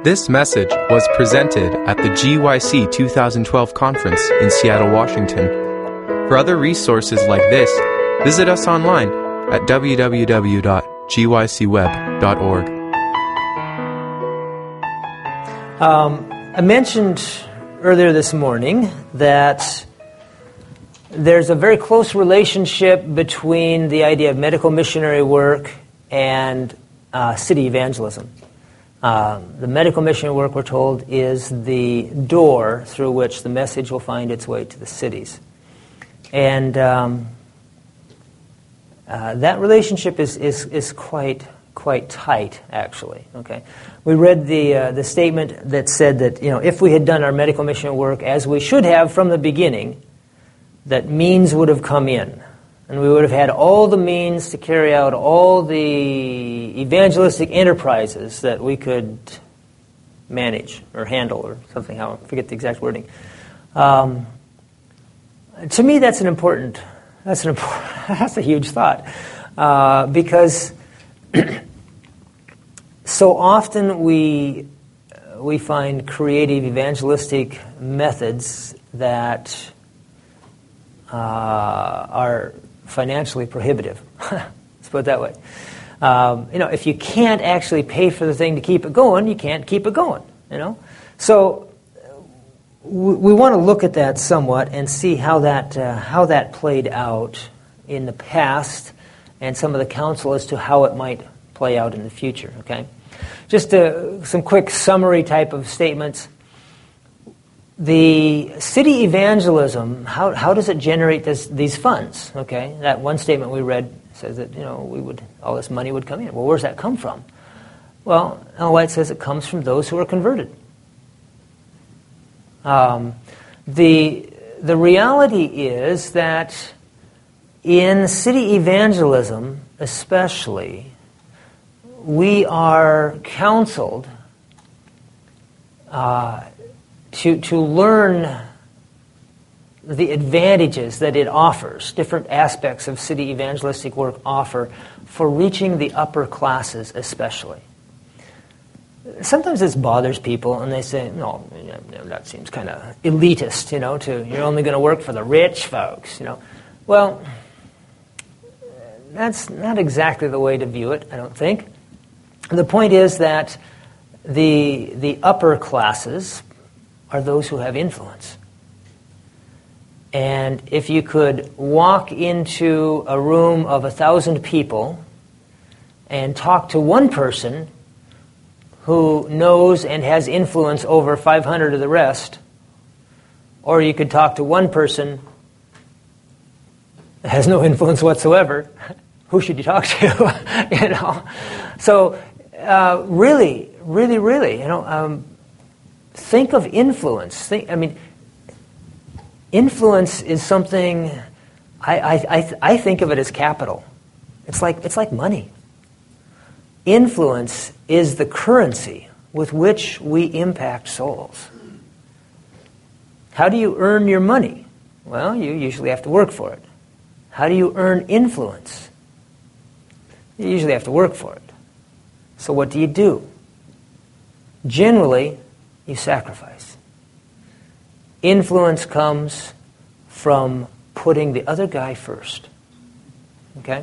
This message was presented at the GYC 2012 conference in Seattle, Washington. For other resources like this, visit us online at www.gycweb.org. I mentioned earlier this morning that there's a very close relationship between the idea of medical missionary work and city evangelism. The medical missionary work, we're told, is the door through which the message will find its way to the cities. And that relationship is quite tight, actually. Okay, we read the statement that said that, if we had done our medical missionary work as we should have from the beginning, that means would have come in, and we would have had all the means to carry out all the evangelistic enterprises that we could manage or handle or something. I forget the exact wording. To me, that's a huge thought, because so often we find creative evangelistic methods that are financially prohibitive. Let's put it that way. If you can't actually pay for the thing to keep it going, you can't keep it going. So we want to look at that somewhat and see how that played out in the past, and some of the counsel as to how it might play out in the future. Okay, just some quick summary type of statements. The city evangelism, how does it generate these funds? Okay, that one statement we read says that all this money would come in. Well, where's that come from? Well, Ellen White says it comes from those who are converted. The reality is that in city evangelism, especially, we are counseled to learn the advantages that it offers, different aspects of city evangelistic work offer for reaching the upper classes especially. Sometimes this bothers people, and they say, no, that seems kind of elitist, you're only going to work for the rich folks, Well, that's not exactly the way to view it, I don't think. The point is that the upper classes are those who have influence. And if you could walk into a room of 1,000 people and talk to one person who knows and has influence over 500 of the rest, or you could talk to one person that has no influence whatsoever, who should you talk to? So really, think of influence. Influence is something. I think of it as capital. It's like money. Influence is the currency with which we impact souls. How do you earn your money? Well, you usually have to work for it. How do you earn influence? You usually have to work for it. So what do? Generally, you sacrifice. Influence comes from putting the other guy first. Okay?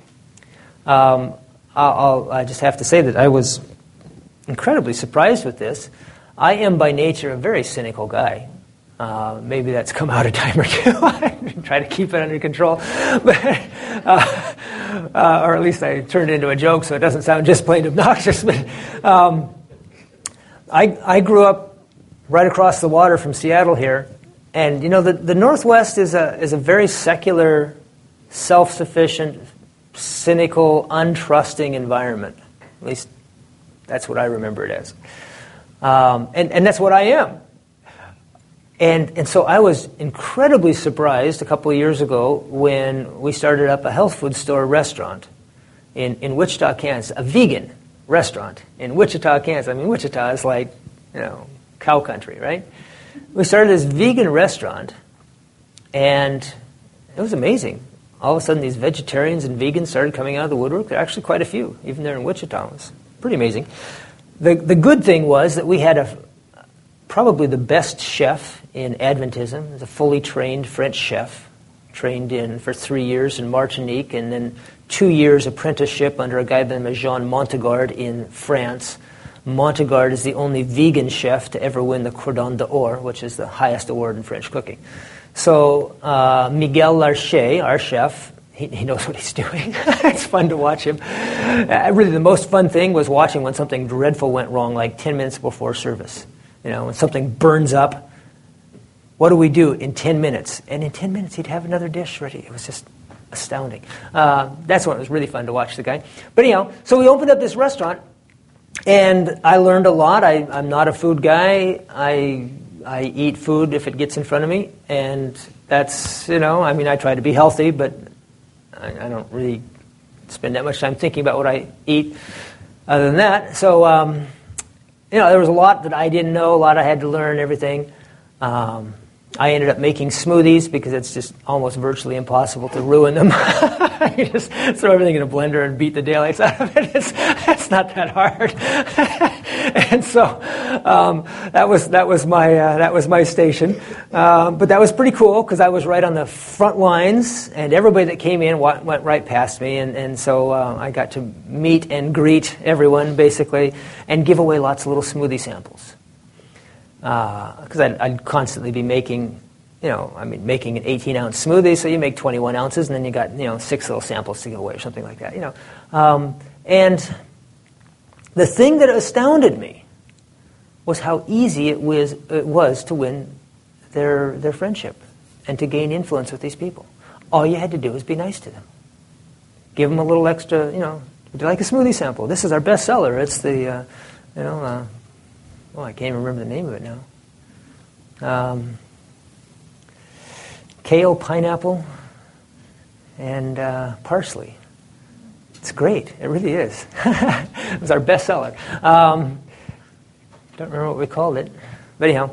I just have to say that I was incredibly surprised with this. I am by nature a very cynical guy. Maybe that's come out a time or two. I try to keep it under control. But, or at least I turned it into a joke so it doesn't sound just plain obnoxious. But I grew up right across the water from Seattle here. And, the Northwest is a very secular, self-sufficient, cynical, untrusting environment. At least that's what I remember it as. And that's what I am. And so I was incredibly surprised a couple of years ago when we started up a health food store restaurant in Wichita, Kansas, a vegan restaurant in Wichita, Kansas. I mean, Wichita is like, cow country, right? We started this vegan restaurant, and it was amazing. All of a sudden, these vegetarians and vegans started coming out of the woodwork. There are actually quite a few, even there in Wichita. It was pretty amazing. The good thing was that we had probably the best chef in Adventism. He was a fully trained French chef, trained for 3 years in Martinique, and then 2 years apprenticeship under a guy by the name of Jean Montegard in France. Montegard is the only vegan chef to ever win the Cordon d'Or, which is the highest award in French cooking. So Miguel Larcher, our chef, he knows what he's doing. It's fun to watch him. Really, the most fun thing was watching when something dreadful went wrong, like 10 minutes before service. When something burns up, what do we do in 10 minutes? And in 10 minutes, he'd have another dish ready. It was just astounding. That's when it was really fun to watch the guy. But anyhow, so we opened up this restaurant, and I learned a lot. I'm not a food guy. I eat food if it gets in front of me, and that's, I try to be healthy, but I don't really spend that much time thinking about what I eat other than that. So, there was a lot that I didn't know, a lot I had to learn, everything. I ended up making smoothies because it's just almost virtually impossible to ruin them. You just throw everything in a blender and beat the daylights out of it. It's not that hard. And so that was my station. But that was pretty cool because I was right on the front lines, and everybody that came in went right past me, and so I got to meet and greet everyone basically, and give away lots of little smoothie samples. Because I'd constantly be making, making an 18-ounce smoothie, so you make 21 ounces, and then you got, 6 little samples to give away or something like that, And the thing that astounded me was how easy it was to win their friendship and to gain influence with these people. All you had to do was be nice to them. Give them a little extra, would you like a smoothie sample? This is our best seller. It's the, I can't even remember the name of it now. Kale, pineapple, and parsley. It's great. It really is. It was our best seller. Don't remember what we called it, but anyhow.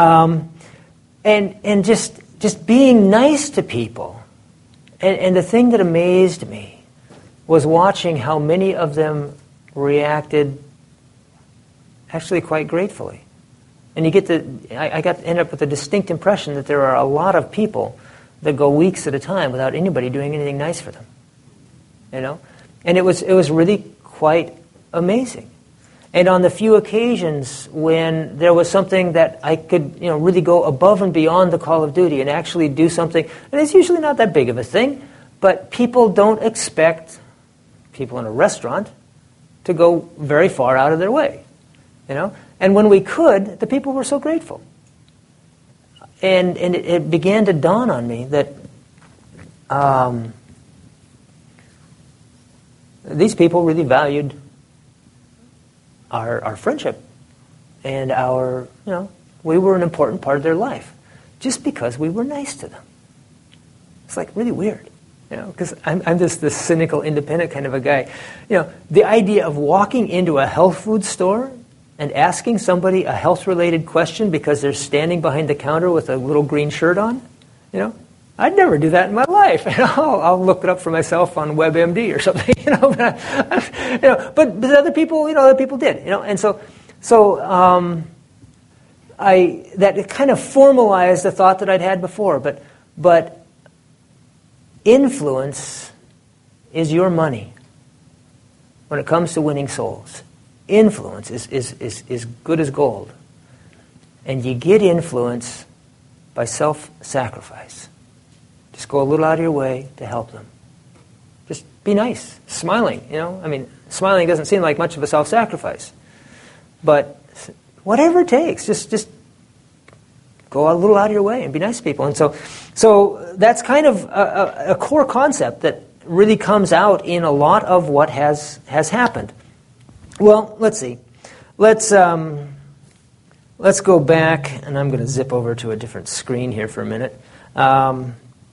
And just being nice to people. And the thing that amazed me was watching how many of them reacted actually quite gratefully. And I end up with a distinct impression that there are a lot of people that go weeks at a time without anybody doing anything nice for them. And it was really quite amazing. And on the few occasions when there was something that I could, really go above and beyond the call of duty and actually do something, and it's usually not that big of a thing, but people don't expect people in a restaurant to go very far out of their way. And when we could, the people were so grateful. And it began to dawn on me that these people really valued our friendship. And we were an important part of their life just because we were nice to them. It's like really weird. Because I'm just this cynical, independent kind of a guy. The idea of walking into a health food store and asking somebody a health-related question because they're standing behind the counter with a little green shirt on, I'd never do that in my life. I'll look it up for myself on WebMD or something, But other people did, And so that kind of formalized the thought that I'd had before. But influence is your money when it comes to winning souls. Influence is good as gold. And you get influence by self-sacrifice. Just go a little out of your way to help them. Just be nice. Smiling, smiling doesn't seem like much of a self-sacrifice. But whatever it takes, just go a little out of your way and be nice to people. And so that's kind of a core concept that really comes out in a lot of what has happened. Well, let's see. Let's go back, and I'm going to zip over to a different screen here for a minute. I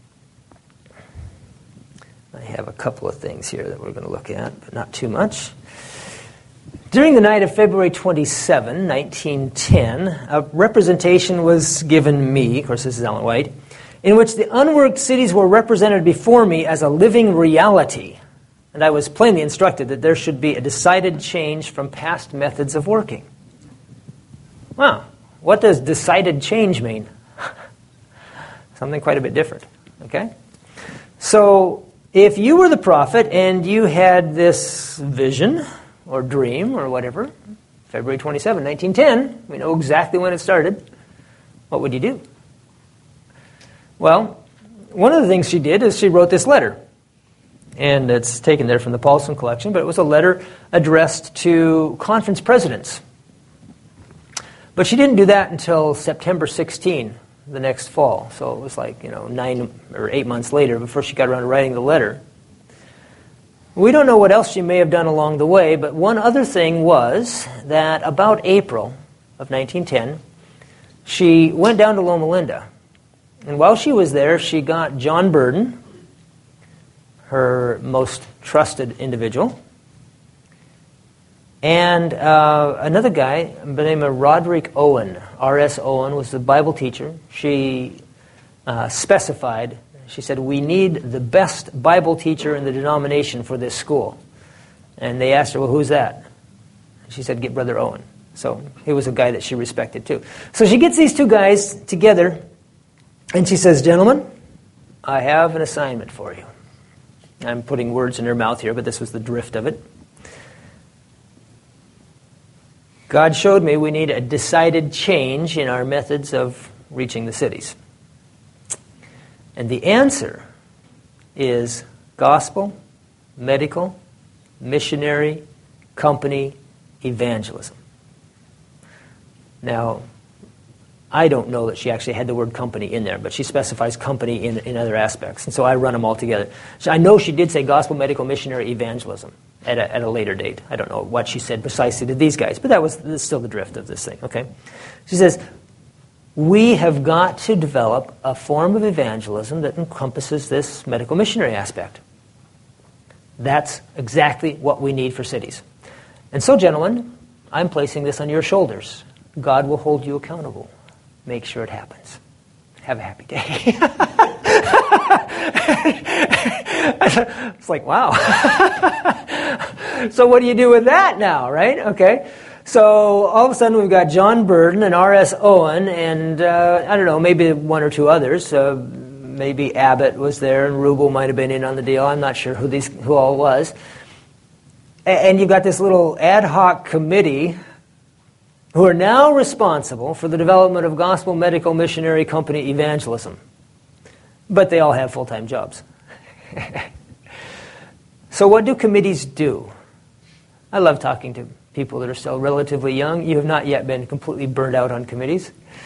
have a couple of things here that we're going to look at, but not too much. During the night of February 27, 1910, a representation was given me, of course this is Ellen White, in which the unworked cities were represented before me as a living reality. and I was plainly instructed that there should be a decided change from past methods of working. Wow, what does decided change mean? Something quite a bit different, okay? So, if you were the prophet and you had this vision or dream or whatever, February 27, 1910, we know exactly when it started, what would you do? Well, one of the things she did is she wrote this letter. And it's taken there from the Paulson collection, but it was a letter addressed to conference presidents. But she didn't do that until September 16, the next fall. So it was like, 9 or 8 months later before she got around to writing the letter. We don't know what else she may have done along the way, but one other thing was that about April of 1910, she went down to Loma Linda. And while she was there, she got John Burden, her most trusted individual, and another guy by the name of Roderick Owen. R.S. Owen was the Bible teacher. She specified, she said, we need the best Bible teacher in the denomination for this school. And they asked her, well, who's that? She said, get Brother Owen. So he was a guy that she respected too. So she gets these two guys together, and she says, gentlemen, I have an assignment for you. I'm putting words in her mouth here, but this was the drift of it. God showed me we need a decided change in our methods of reaching the cities. And the answer is gospel, medical, missionary, company, evangelism. Now, I don't know that she actually had the word company in there, but she specifies company in other aspects. And so I run them all together. So I know she did say gospel, medical, missionary, evangelism at a later date. I don't know what she said precisely to these guys, but that's still the drift of this thing, okay? She says, we have got to develop a form of evangelism that encompasses this medical missionary aspect. That's exactly what we need for cities. And so, gentlemen, I'm placing this on your shoulders. God will hold you accountable. Make sure it happens. Have a happy day. It's like, wow. So what do you do with that now, right? Okay. So all of a sudden we've got John Burden and R.S. Owen and, I don't know, maybe one or two others. Maybe Abbott was there and Rubel might have been in on the deal. I'm not sure who all was. And you've got this little ad hoc committee who are now responsible for the development of gospel, medical, missionary, company, evangelism. But they all have full-time jobs. So what do committees do? I love talking to people that are still relatively young. You have not yet been completely burned out on committees.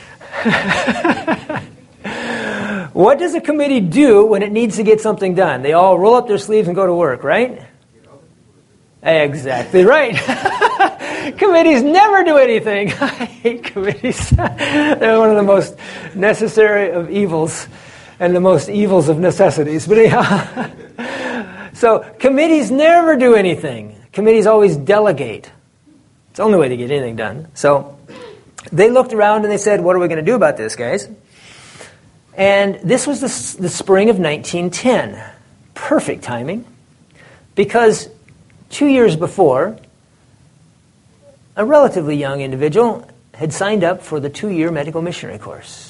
What does a committee do when it needs to get something done? They all roll up their sleeves and go to work, right? Exactly right. Committees never do anything. I hate committees. They're one of the most necessary of evils and the most evils of necessities. But anyhow, so committees never do anything. Committees always delegate. It's the only way to get anything done. So they looked around and they said, what are we going to do about this, guys? And this was the spring of 1910. Perfect timing. Because 2 years before, a relatively young individual had signed up for the 2-year medical missionary course.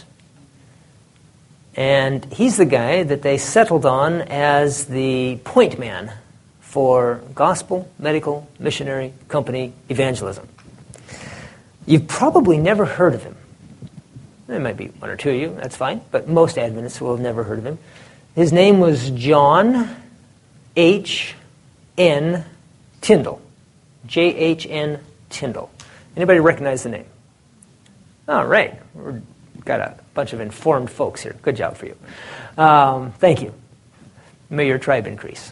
And he's the guy that they settled on as the point man for gospel, medical, missionary, company, evangelism. You've probably never heard of him. There might be one or two of you, that's fine, but most Adventists will have never heard of him. His name was John H. N. Tyndall. J-H-N. Tyndall. Anybody recognize the name? All right. We've got a bunch of informed folks here. Good job for you. Thank you. May your tribe increase.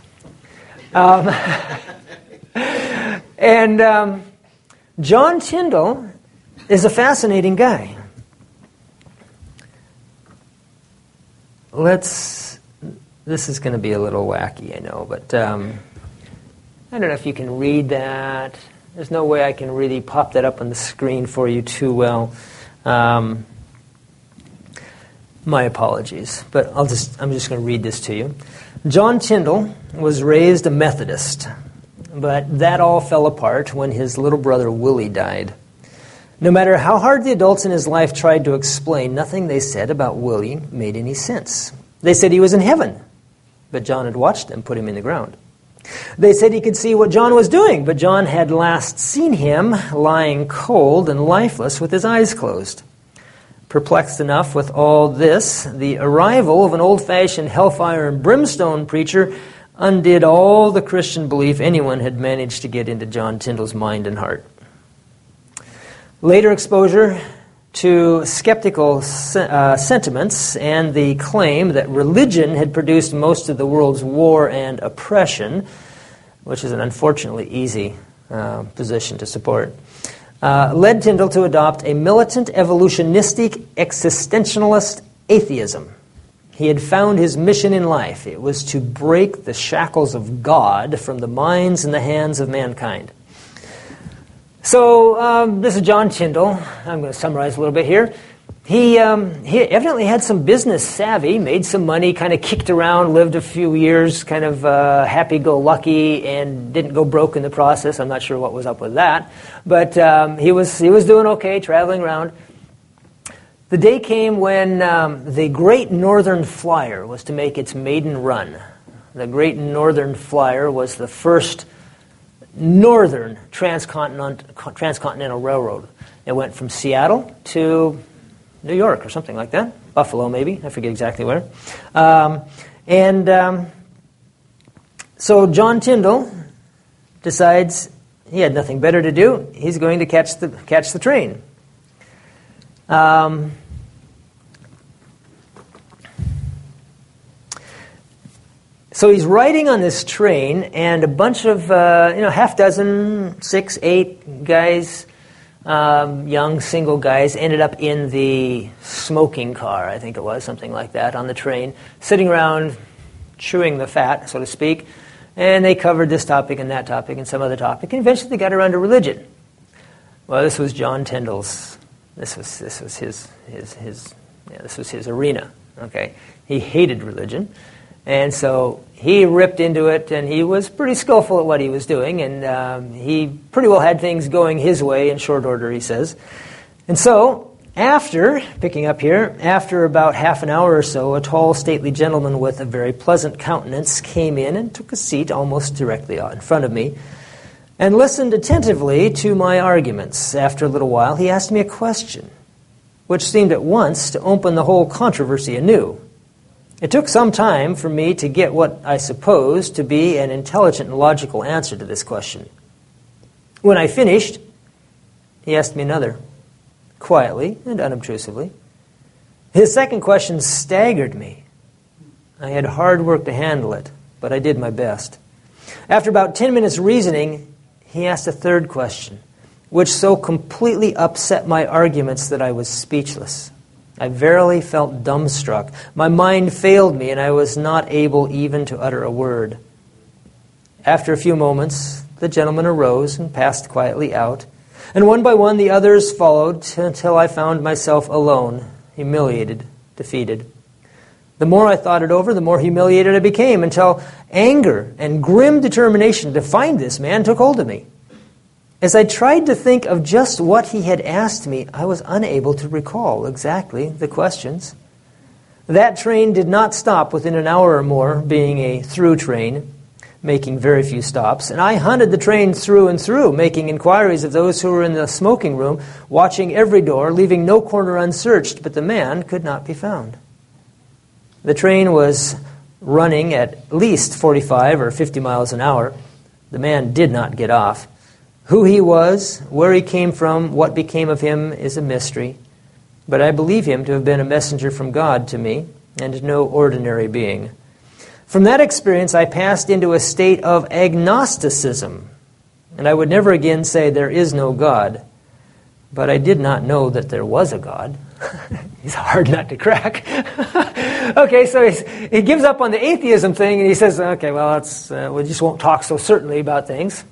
And John Tyndall is a fascinating guy. This is going to be a little wacky, I know, but I don't know if you can read that. There's no way I can really pop that up on the screen for you too well. My apologies, but I'm just going to read this to you. John Tyndall was raised a Methodist, but that all fell apart when his little brother Willie died. No matter how hard the adults in his life tried to explain, nothing they said about Willie made any sense. They said he was in heaven, but John had watched them put him in the ground. They said he could see what John was doing, but John had last seen him lying cold and lifeless with his eyes closed. Perplexed enough with all this, the arrival of an old-fashioned hellfire and brimstone preacher undid all the Christian belief anyone had managed to get into John Tyndall's mind and heart. Later exposure to skeptical sentiments and the claim that religion had produced most of the world's war and oppression, which is an unfortunately easy position to support, led Tyndall to adopt a militant evolutionistic existentialist atheism. He had found his mission in life. It was to break the shackles of God from the minds and the hands of mankind. So this is John Tyndall. I'm going to summarize a little bit here. He evidently had some business savvy, made some money, kind of kicked around, lived a few years, kind of happy-go-lucky, and didn't go broke in the process. I'm not sure what was up with that, but he was doing okay, traveling around. The day came when the Great Northern Flyer was to make its maiden run. The Great Northern Flyer was the first northern transcontinental railroad. It went from Seattle to New York or something like that. Buffalo, maybe. I forget exactly where. So John Tyndall decides he had nothing better to do. He's going to catch the train. So he's riding on this train, and a bunch of, half dozen, 6, 8 guys, young single guys, ended up in the smoking car, I think it was, something like that, on the train, sitting around chewing the fat, so to speak, and they covered this topic and that topic and some other topic, and eventually they got around to religion. Well, this was John Tyndall's. This was his arena. Okay, he hated religion. And so he ripped into it, and he was pretty skillful at what he was doing, and he pretty well had things going his way in short order, he says. And so, after about half an hour or so, a tall, stately gentleman with a very pleasant countenance came in and took a seat almost directly in front of me and listened attentively to my arguments. After a little while, he asked me a question, which seemed at once to open the whole controversy anew. It took some time for me to get what I supposed to be an intelligent and logical answer to this question. When I finished, he asked me another, quietly and unobtrusively. His second question staggered me. I had hard work to handle it, but I did my best. After about 10 minutes reasoning, he asked a third question, which so completely upset my arguments that I was speechless. I verily felt dumbstruck. My mind failed me, and I was not able even to utter a word. After a few moments, the gentleman arose and passed quietly out, and one by one the others followed until I found myself alone, humiliated, defeated. The more I thought it over, the more humiliated I became, until anger and grim determination to find this man took hold of me. As I tried to think of just what he had asked me, I was unable to recall exactly the questions. That train did not stop within an hour or more, being a through train, making very few stops. And I hunted the train through and through, making inquiries of those who were in the smoking room, watching every door, leaving no corner unsearched, but the man could not be found. The train was running at least 45 or 50 miles an hour. The man did not get off. Who he was, where he came from, what became of him is a mystery. But I believe him to have been a messenger from God to me, and no ordinary being. From that experience, I passed into a state of agnosticism, and I would never again say there is no God. But I did not know that there was a God. He's a hard nut to crack. Okay, so he gives up on the atheism thing, and he says, okay, well, we just won't talk so certainly about things.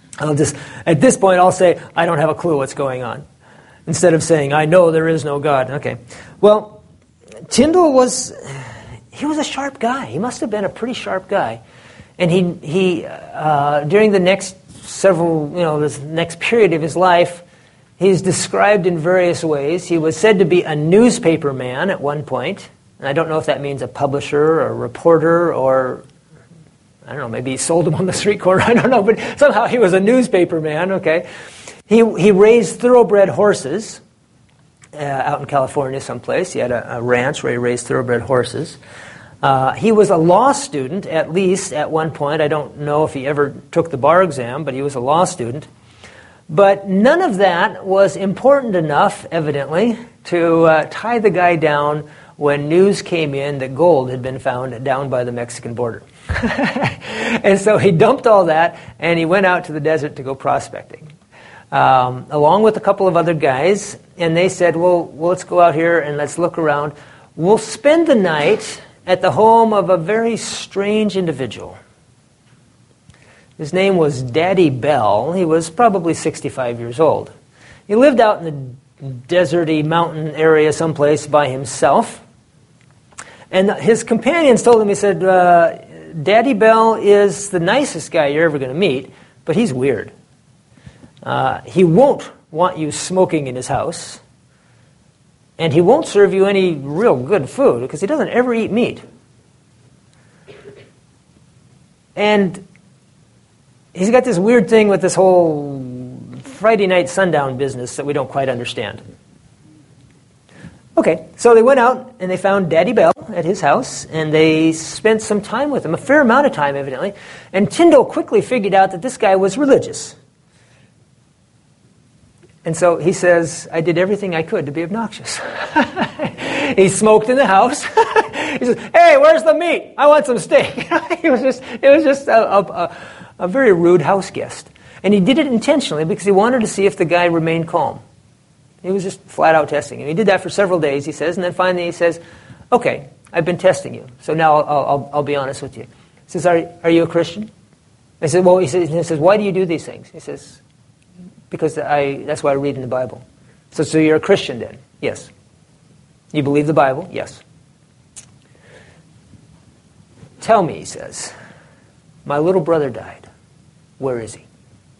At this point, I'll say, I don't have a clue what's going on, instead of saying, I know there is no God. Okay. Well, Tyndall was he was a sharp guy. He must have been a pretty sharp guy. And he during the next this next period of his life, he's described in various ways. He was said to be a newspaper man at one point. And I don't know if that means a publisher or a reporter or, I don't know, maybe he sold them on the street corner. I don't know, but somehow he was a newspaper man, okay. He raised thoroughbred horses out in California someplace. He had a ranch where he raised thoroughbred horses. He was a law student, at least at one point. I don't know if he ever took the bar exam, but he was a law student. But none of that was important enough, evidently, to tie the guy down when news came in that gold had been found down by the Mexican border. And so he dumped all that, and he went out to the desert to go prospecting, along with a couple of other guys. And they said, well, let's go out here and let's look around. We'll spend the night at the home of a very strange individual. His name was Daddy Bell. He was probably 65 years old. He lived out in the deserty mountain area someplace by himself. And his companions told him, he said, Daddy Bell is the nicest guy you're ever going to meet, but he's weird. He won't want you smoking in his house. And he won't serve you any real good food because he doesn't ever eat meat. And he's got this weird thing with this whole Friday night sundown business that we don't quite understand. Okay, so they went out and they found Daddy Bell at his house, and they spent some time with him, a fair amount of time evidently. And Tyndall quickly figured out that this guy was religious. And so he says, I did everything I could to be obnoxious. He smoked in the house. He says, hey, where's the meat? I want some steak. It was just a very rude house guest. And he did it intentionally because he wanted to see if the guy remained calm. He was just flat out testing him. He did that for several days, he says, and then finally he says, okay, I've been testing you, so now I'll be honest with you. He says, are you a Christian? I said, well, he says, why do you do these things? He says, because that's what I read in the Bible. So you're a Christian then? Yes. You believe the Bible? Yes. Tell me, he says, my little brother died. Where is he?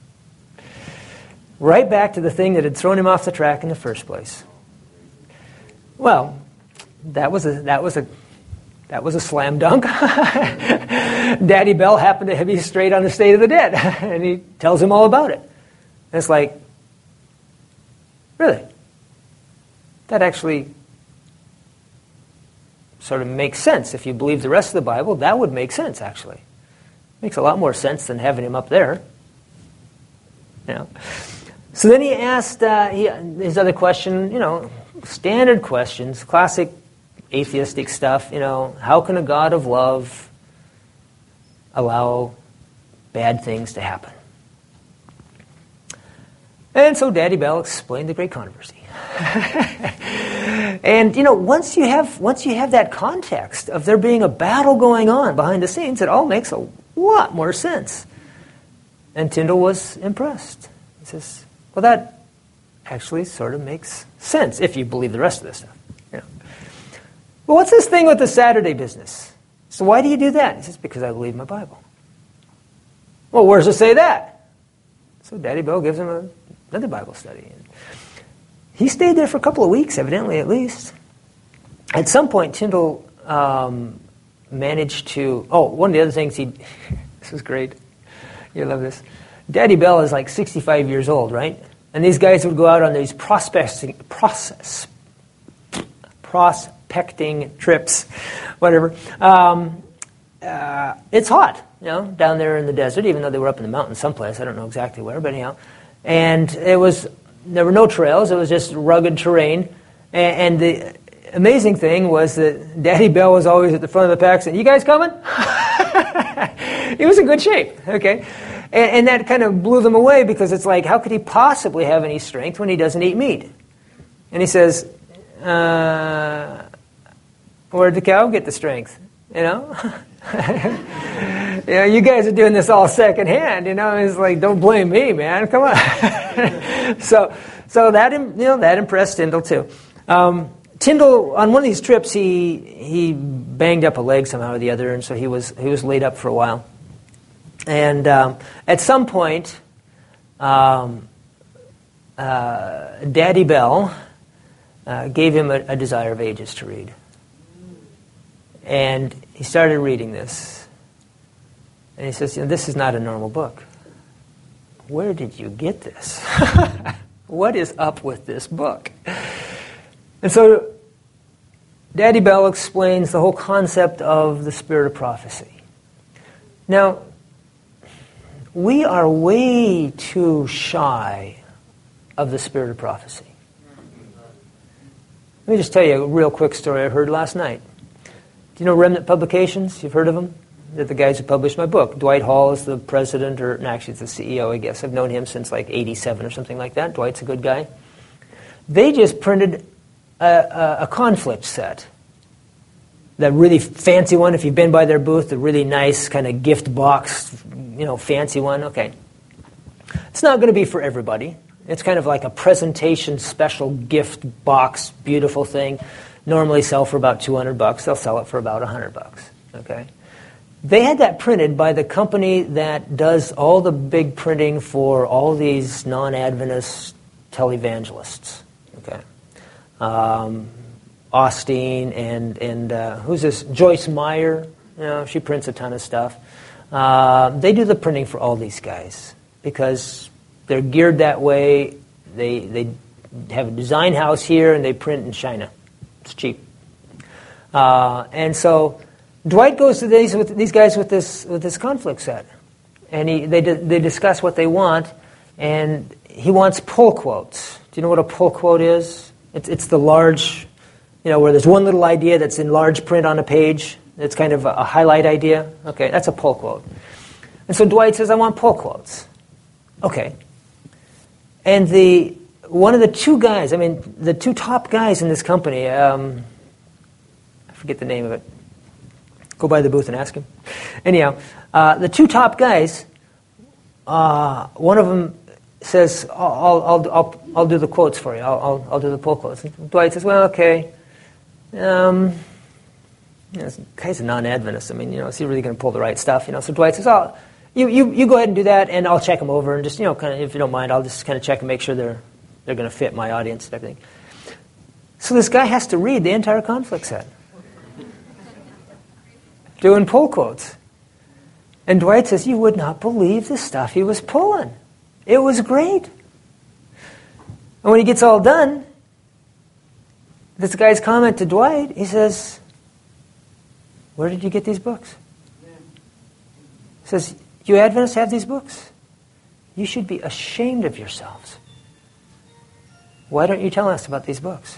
Right back to the thing that had thrown him off the track in the first place. Well, that was a slam dunk. Daddy Bell happened to be straight on the state of the dead, and he tells him all about it. And it's like, really? That actually sort of makes sense. If you believe the rest of the Bible, that would make sense, actually. Makes a lot more sense than having him up there. You know. So then he asked his other question, standard questions, classic atheistic stuff, how can a God of love allow bad things to happen? And so Daddy Bell explained the great controversy. And once you have that context of there being a battle going on behind the scenes, it all makes a lot more sense. And Tyndall was impressed. He says, well, that actually sort of makes sense if you believe the rest of this stuff. Well, what's this thing with the Saturday business? So why do you do that? He says, because I believe my Bible. Well, where does it say that? So Daddy Bell gives him another Bible study. And he stayed there for a couple of weeks, evidently, at least. At some point, Tyndall managed to... one of the other things this is great. You love this. Daddy Bell is like 65 years old, right? And these guys would go out on these prospecting trips, whatever. It's hot, down there in the desert, even though they were up in the mountains someplace. I don't know exactly where, but anyhow. And there were no trails. It was just rugged terrain. And the amazing thing was that Daddy Bell was always at the front of the pack saying, you guys coming? He was in good shape, okay? And that kind of blew them away because it's like, how could he possibly have any strength when he doesn't eat meat? And he says, where'd the cow get the strength? You guys are doing this all secondhand. It's like, don't blame me, man. Come on. So that impressed Tyndall too. Tyndall, on one of these trips, he banged up a leg somehow or the other, and so he was laid up for a while. And at some point, Daddy Bell gave him a Desire of Ages to read. And he started reading this. And he says, this is not a normal book. Where did you get this? What is up with this book? And so Daddy Bell explains the whole concept of the spirit of prophecy. Now, we are way too shy of the spirit of prophecy. Let me just tell you a real quick story I heard last night. Do you know Remnant Publications? You've heard of them? They're the guys who published my book. Dwight Hall is the president, or actually it's the CEO, I guess. I've known him since like 87 or something like that. Dwight's a good guy. They just printed a conflict set. That really fancy one, if you've been by their booth, the really nice kind of gift box, fancy one. Okay. It's not going to be for everybody. It's kind of like a presentation special gift box, beautiful thing. Normally sell for about $200. They'll sell it for about $100. Okay. They had that printed by the company that does all the big printing for all these non-Adventist televangelists. Okay. Austin and who's this? Joyce Meyer. She prints a ton of stuff. They do the printing for all these guys because they're geared that way. They have a design house here and they print in China. It's cheap. And so Dwight goes to these guys with this conflict set, and they discuss what they want, and he wants pull quotes. Do you know what a pull quote is? It's the large, where there's one little idea that's in large print on a page. It's kind of a highlight idea. Okay, that's a pull quote. And so Dwight says, I want pull quotes. Okay. And one of the two guys, the two top guys in this company, I forget the name of it. Go by the booth and ask him. Anyhow, the two top guys, one of them says, I'll do the quotes for you. I'll do the pull quotes. And Dwight says, well, okay. This guy's a non-Adventist. Is he really going to pull the right stuff? So Dwight says, oh, you go ahead and do that, and I'll check them over, and just, kind of, if you don't mind, I'll just kind of check and make sure they're going to fit my audience and everything. So this guy has to read the entire conflict set, doing pull quotes. And Dwight says, you would not believe the stuff he was pulling. It was great. And when he gets all done, this guy's comment to Dwight, he says, where did you get these books? He says, you Adventists have these books? You should be ashamed of yourselves. Why don't you tell us about these books?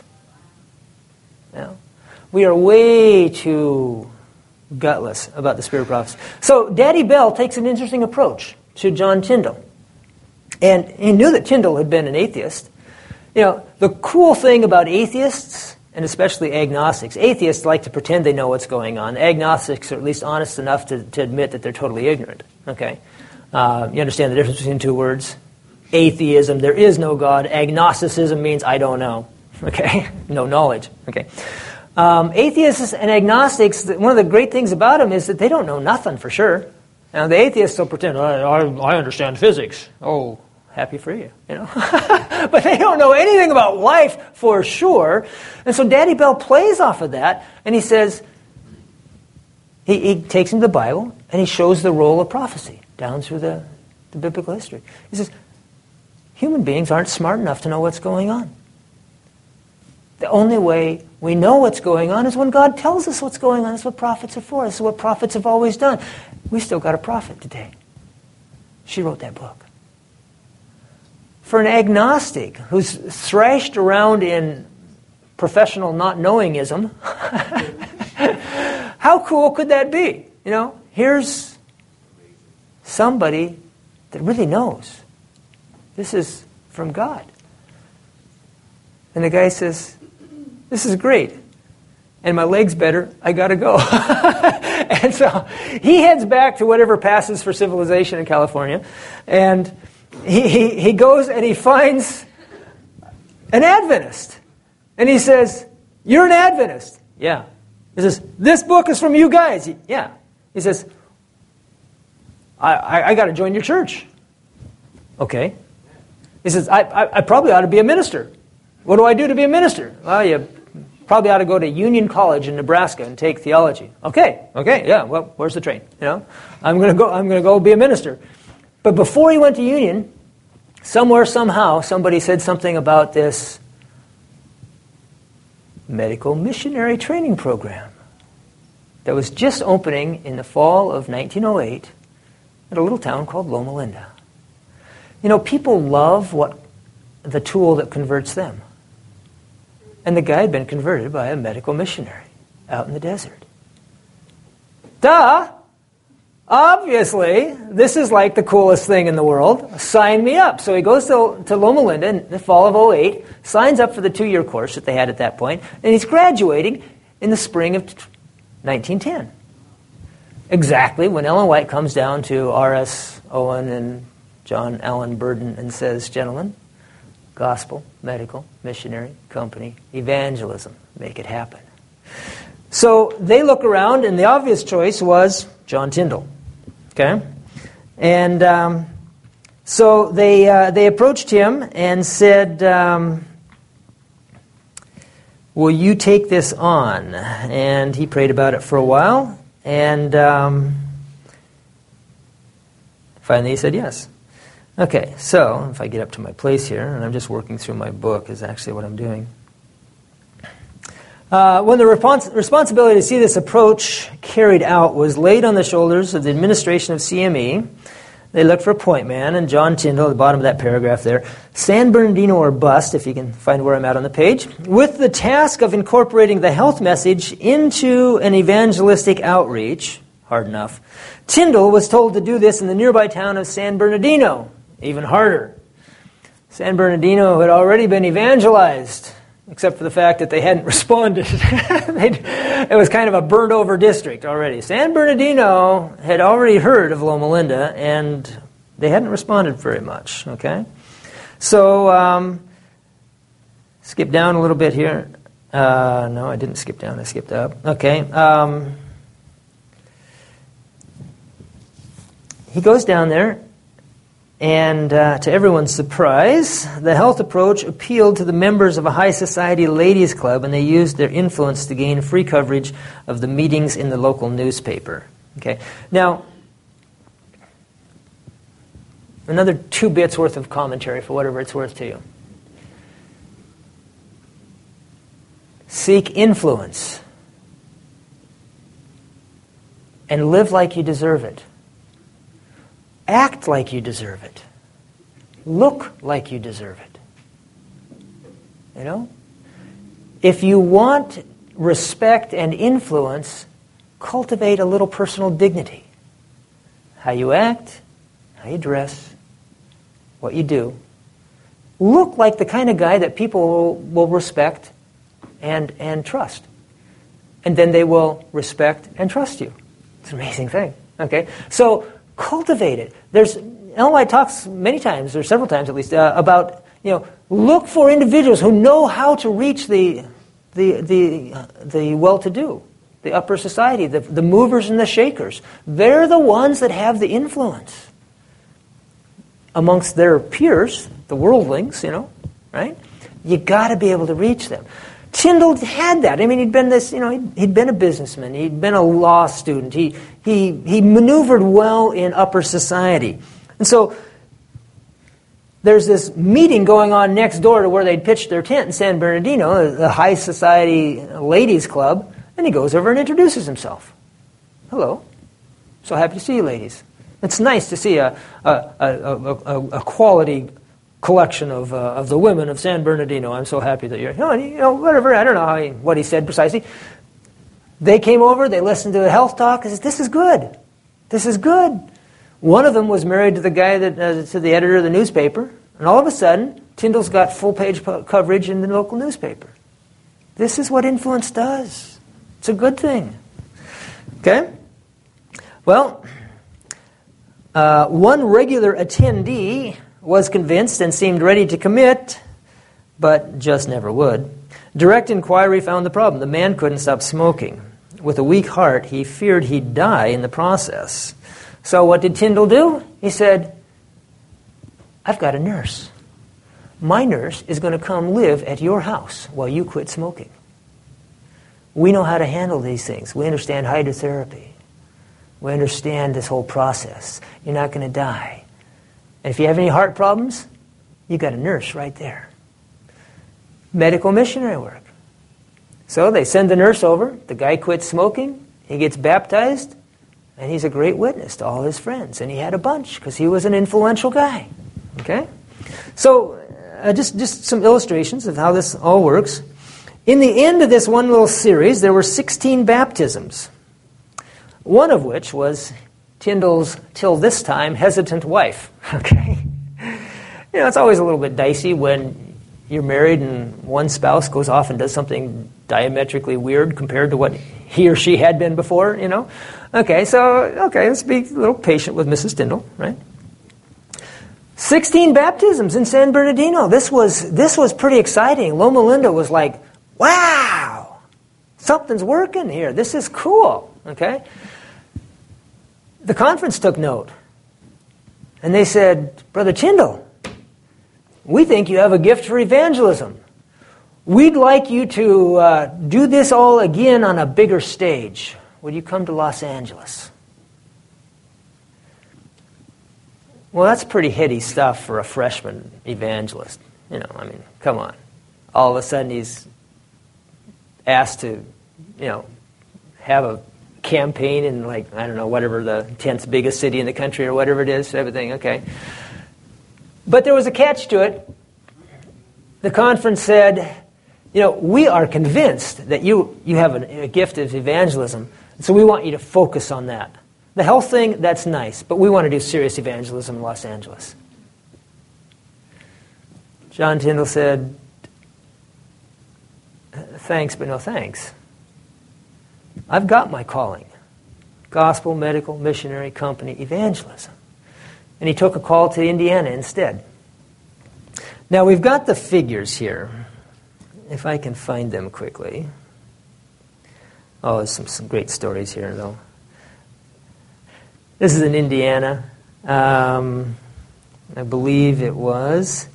We are way too gutless about the spirit of prophecy. So Daddy Bell takes an interesting approach to John Tyndall. And he knew that Tyndall had been an atheist. The cool thing about atheists, and especially agnostics, atheists like to pretend they know what's going on. Agnostics are at least honest enough to admit that they're totally ignorant. Okay, you understand the difference between two words? Atheism, there is no God. Agnosticism means I don't know. Okay, no knowledge. Okay, atheists and agnostics, one of the great things about them is that they don't know nothing for sure. Now the atheists will pretend, I understand physics. Oh, happy for you, But they don't know anything about life for sure. And so Daddy Bell plays off of that, and he says, he takes him to the Bible, and he shows the role of prophecy down through the biblical history. He says, human beings aren't smart enough to know what's going on. The only way we know what's going on is when God tells us what's going on. That's what prophets are for. This is what prophets have always done. We still got a prophet today. She wrote that book. For an agnostic who's thrashed around in professional not-knowingism, how cool could that be? Here's somebody that really knows. This is from God. And the guy says, this is great. And my leg's better. I got to go. And so he heads back to whatever passes for civilization in California. And he goes and he finds an Adventist. And he says, You're an Adventist? Yeah. He says, this book is from you guys? Yeah. He says, I got to join your church. Okay. He says, I probably ought to be a minister. What do I do to be a minister? Well, you probably ought to go to Union College in Nebraska and take theology. Okay, yeah, well, where's the train? I'm going to go be a minister. But before he went to Union, somewhere, somehow, somebody said something about this medical missionary training program that was just opening in the fall of 1908 at a little town called Loma Linda. People love the tool that converts them. And the guy had been converted by a medical missionary out in the desert. Duh! Obviously, this is like the coolest thing in the world. Sign me up. So he goes to Loma Linda in the fall of 2008, signs up for the 2-year course that they had at that point, and he's graduating in the spring of 1910. Exactly when Ellen White comes down to R.S. Owen and John Allen Burden and says, gentlemen, gospel, medical, missionary, company, evangelism, make it happen. So they look around, and the obvious choice was John Tyndall. Okay? And so they approached him and said, will you take this on? And he prayed about it for a while, and finally he said yes. Okay, so if I get up to my place here, and I'm just working through my book is actually what I'm doing. When the responsibility to see this approach carried out was laid on the shoulders of the administration of CME, they looked for a point man, and John Tyndall, at the bottom of that paragraph there, San Bernardino or bust, if you can find where I'm at on the page, with the task of incorporating the health message into an evangelistic outreach, hard enough. Tyndall was told to do this in the nearby town of San Bernardino, even harder. San Bernardino had already been evangelized, except for the fact that they hadn't responded. It was kind of a burned-over district already. San Bernardino had already heard of Loma Linda, and they hadn't responded very much, okay? So, skip down a little bit here. No, I didn't skip down. I skipped up. Okay. He goes down there, and to everyone's surprise, the health approach appealed to the members of a high society ladies' club, and they used their influence to gain free coverage of the meetings in the local newspaper. Okay. Now, another 2 bits worth of commentary for whatever it's worth to you. Seek influence and live like you deserve it. Act like you deserve it. Look like you deserve it. If you want respect and influence, cultivate a little personal dignity. How you act, how you dress, what you do. Look like the kind of guy that people will respect and trust. And then they will respect and trust you. It's an amazing thing. Okay? So, cultivate it. Ellen White talks many times, or several times at least, about look for individuals who know how to reach the well-to-do, the upper society, the movers and the shakers. They're the ones that have the influence amongst their peers, the worldlings. Right? You got to be able to reach them. Tyndall had that. I mean, he'd been he'd been a businessman. He'd been a law student. He maneuvered well in upper society. And so there's this meeting going on next door to where they'd pitched their tent in San Bernardino, the high society ladies club, and he goes over and introduces himself. Hello. So happy to see you, ladies. It's nice to see a quality collection of the women of San Bernardino. I'm so happy that you're, whatever, I don't know what he said precisely. They came over, they listened to the health talk, and said, this is good. This is good. One of them was married to the guy to the editor of the newspaper, and all of a sudden, Tyndall's got full-page coverage in the local newspaper. This is what influence does. It's a good thing. Okay? Well, one regular attendee was convinced and seemed ready to commit, but just never would. Direct inquiry found the problem. The man couldn't stop smoking. With a weak heart, he feared he'd die in the process. So what did Tyndall do? He said, I've got a nurse. My nurse is going to come live at your house while you quit smoking. We know how to handle these things. We understand hydrotherapy. We understand this whole process. You're not going to die. And if you have any heart problems, you've got a nurse right there. Medical missionary work. So they send the nurse over. The guy quits smoking. He gets baptized. And he's a great witness to all his friends. And he had a bunch because he was an influential guy. Okay? So just some illustrations of how this all works. In the end of this one little series, there were 16 baptisms. One of which was Tyndall's, till this time, hesitant wife. Okay? You know, it's always a little bit dicey when you're married and one spouse goes off and does something diametrically weird compared to what he or she had been before, you know. Okay, let's be a little patient with Mrs. Tyndall, right? 16 baptisms in San Bernardino. This was pretty exciting. Loma Linda was like, wow, something's working here. This is cool, okay? The conference took note. And they said, Brother Tyndall, we think you have a gift for evangelism. We'd like you to do this all again on a bigger stage. Would you come to Los Angeles? Well, that's pretty heady stuff for a freshman evangelist. You know, I mean, come on. All of a sudden he's asked to, you know, have a campaign in, like, I don't know, whatever the 10th biggest city in the country or whatever it is, everything, okay. But there was a catch to it. The conference said, you know, we are convinced that you have a gift of evangelism, so we want you to focus on that. The health thing, that's nice, but we want to do serious evangelism in Los Angeles. John Tyndall said, thanks, but no thanks. I've got my calling. Gospel, medical, missionary, company, evangelism. And he took a call to Indiana instead. Now we've got the figures here. If I can find them quickly. Oh, there's some great stories here, though. This is in Indiana. I believe it was.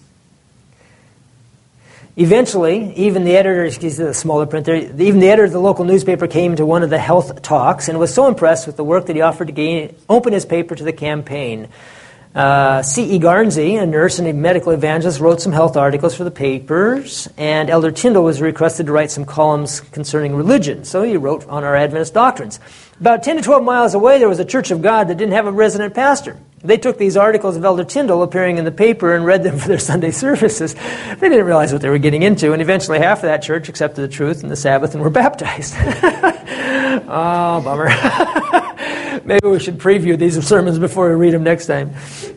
Eventually, even the editor, excuse me, the smaller print there, even the editor of the local newspaper came to one of the health talks and was so impressed with the work that he offered to open his paper to the campaign. C.E. Garnsey, a nurse and a medical evangelist, wrote some health articles for the papers, and Elder Tyndall was requested to write some columns concerning religion. So he wrote on our Adventist doctrines. About 10 to 12 miles away, there was a Church of God that didn't have a resident pastor. They took these articles of Elder Tyndall appearing in the paper and read them for their Sunday services. They didn't realize what they were getting into, and eventually half of that church accepted the truth and the Sabbath and were baptized. Oh, bummer. Maybe we should preview these sermons before we read them next time.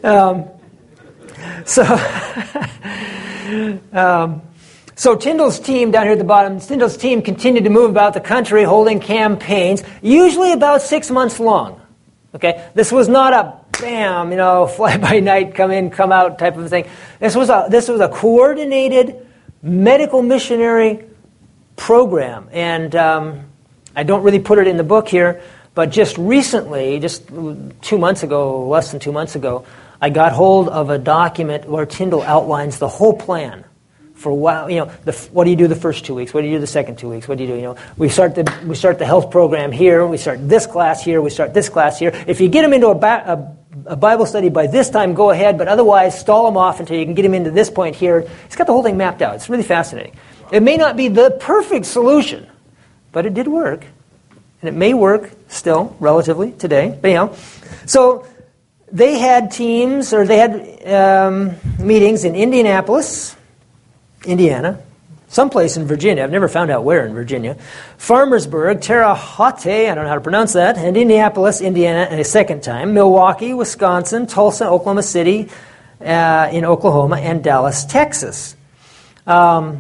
So Tyndall's team down here at the bottom, Tyndall's team continued to move about the country holding campaigns, usually about 6 months long. Okay, this was not a bam, you know, fly by night, come in, come out type of thing. This was a coordinated medical missionary program, and I don't really put it in the book here, but just recently, just 2 months ago, less than 2 months ago, I got hold of a document where Tyndall outlines the whole plan for what, you know, what do you do the first 2 weeks? What do you do the second 2 weeks? What do you do? You know, we start the health program here. We start this class here. We start this class here. If you get them into a Bible study by this time, go ahead. But otherwise, stall them off until you can get them into this point here. He's got the whole thing mapped out. It's really fascinating. It may not be the perfect solution, but it did work. And it may work still, relatively, today. But anyhow, so they had teams, or they had meetings in Indianapolis, Indiana, someplace in Virginia. I've never found out where in Virginia. Farmersburg, Terre Haute, I don't know how to pronounce that, and Indianapolis, Indiana, a second time. Milwaukee, Wisconsin, Tulsa, Oklahoma City, in Oklahoma, and Dallas, Texas. Now,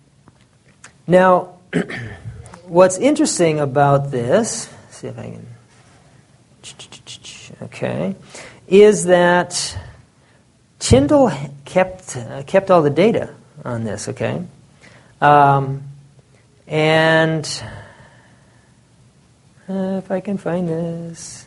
what's interesting about this, see if I can, okay, is that Tyndall kept all the data. on this, okay? And if I can find this.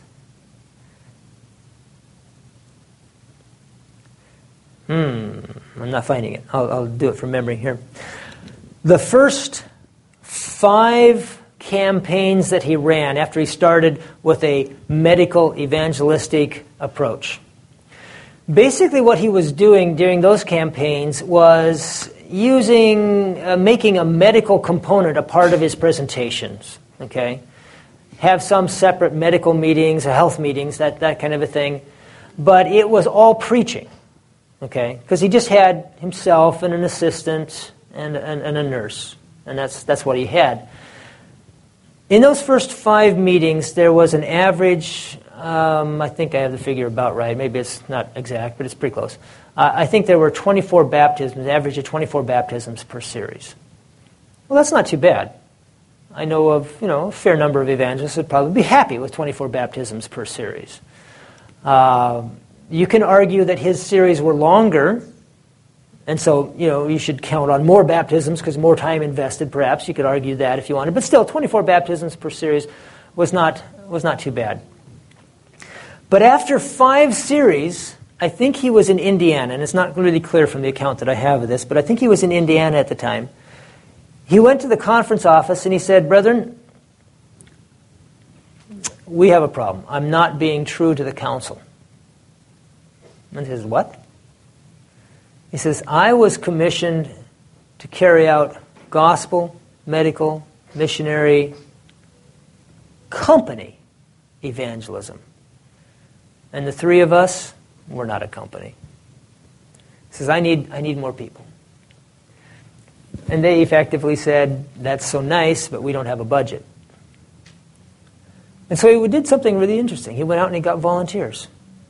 I'm not finding it. I'll do it from memory here. The first 5 campaigns that he ran after he started with a medical evangelistic approach. Basically what he was doing during those campaigns was making a medical component a part of his presentations, okay? Have some separate medical meetings, health meetings, that kind of a thing. But it was all preaching, okay? Because he just had himself and an assistant and a nurse, and that's what he had. In those first 5 meetings, there was an average, I think I have the figure about right, maybe it's not exact, but it's pretty close. I think there were 24 baptisms, an average of 24 baptisms per series. Well, that's not too bad. I know of, a fair number of evangelists would probably be happy with 24 baptisms per series. You can argue that his series were longer, and so, you should count on more baptisms because more time invested, perhaps. You could argue that if you wanted. But still, 24 baptisms per series was not too bad. But after 5 series, I think he was in Indiana, and it's not really clear from the account that I have of this, but I think he was in Indiana at the time. He went to the conference office and he said, "Brethren, we have a problem. I'm not being true to the council." And he says, "What?" He says, "I was commissioned to carry out gospel, medical, missionary, company evangelism. And the 3 of us, we're not a company." He says, I need more people. And they effectively said, "That's so nice, but we don't have a budget." And so he did something really interesting. He went out and he got volunteers.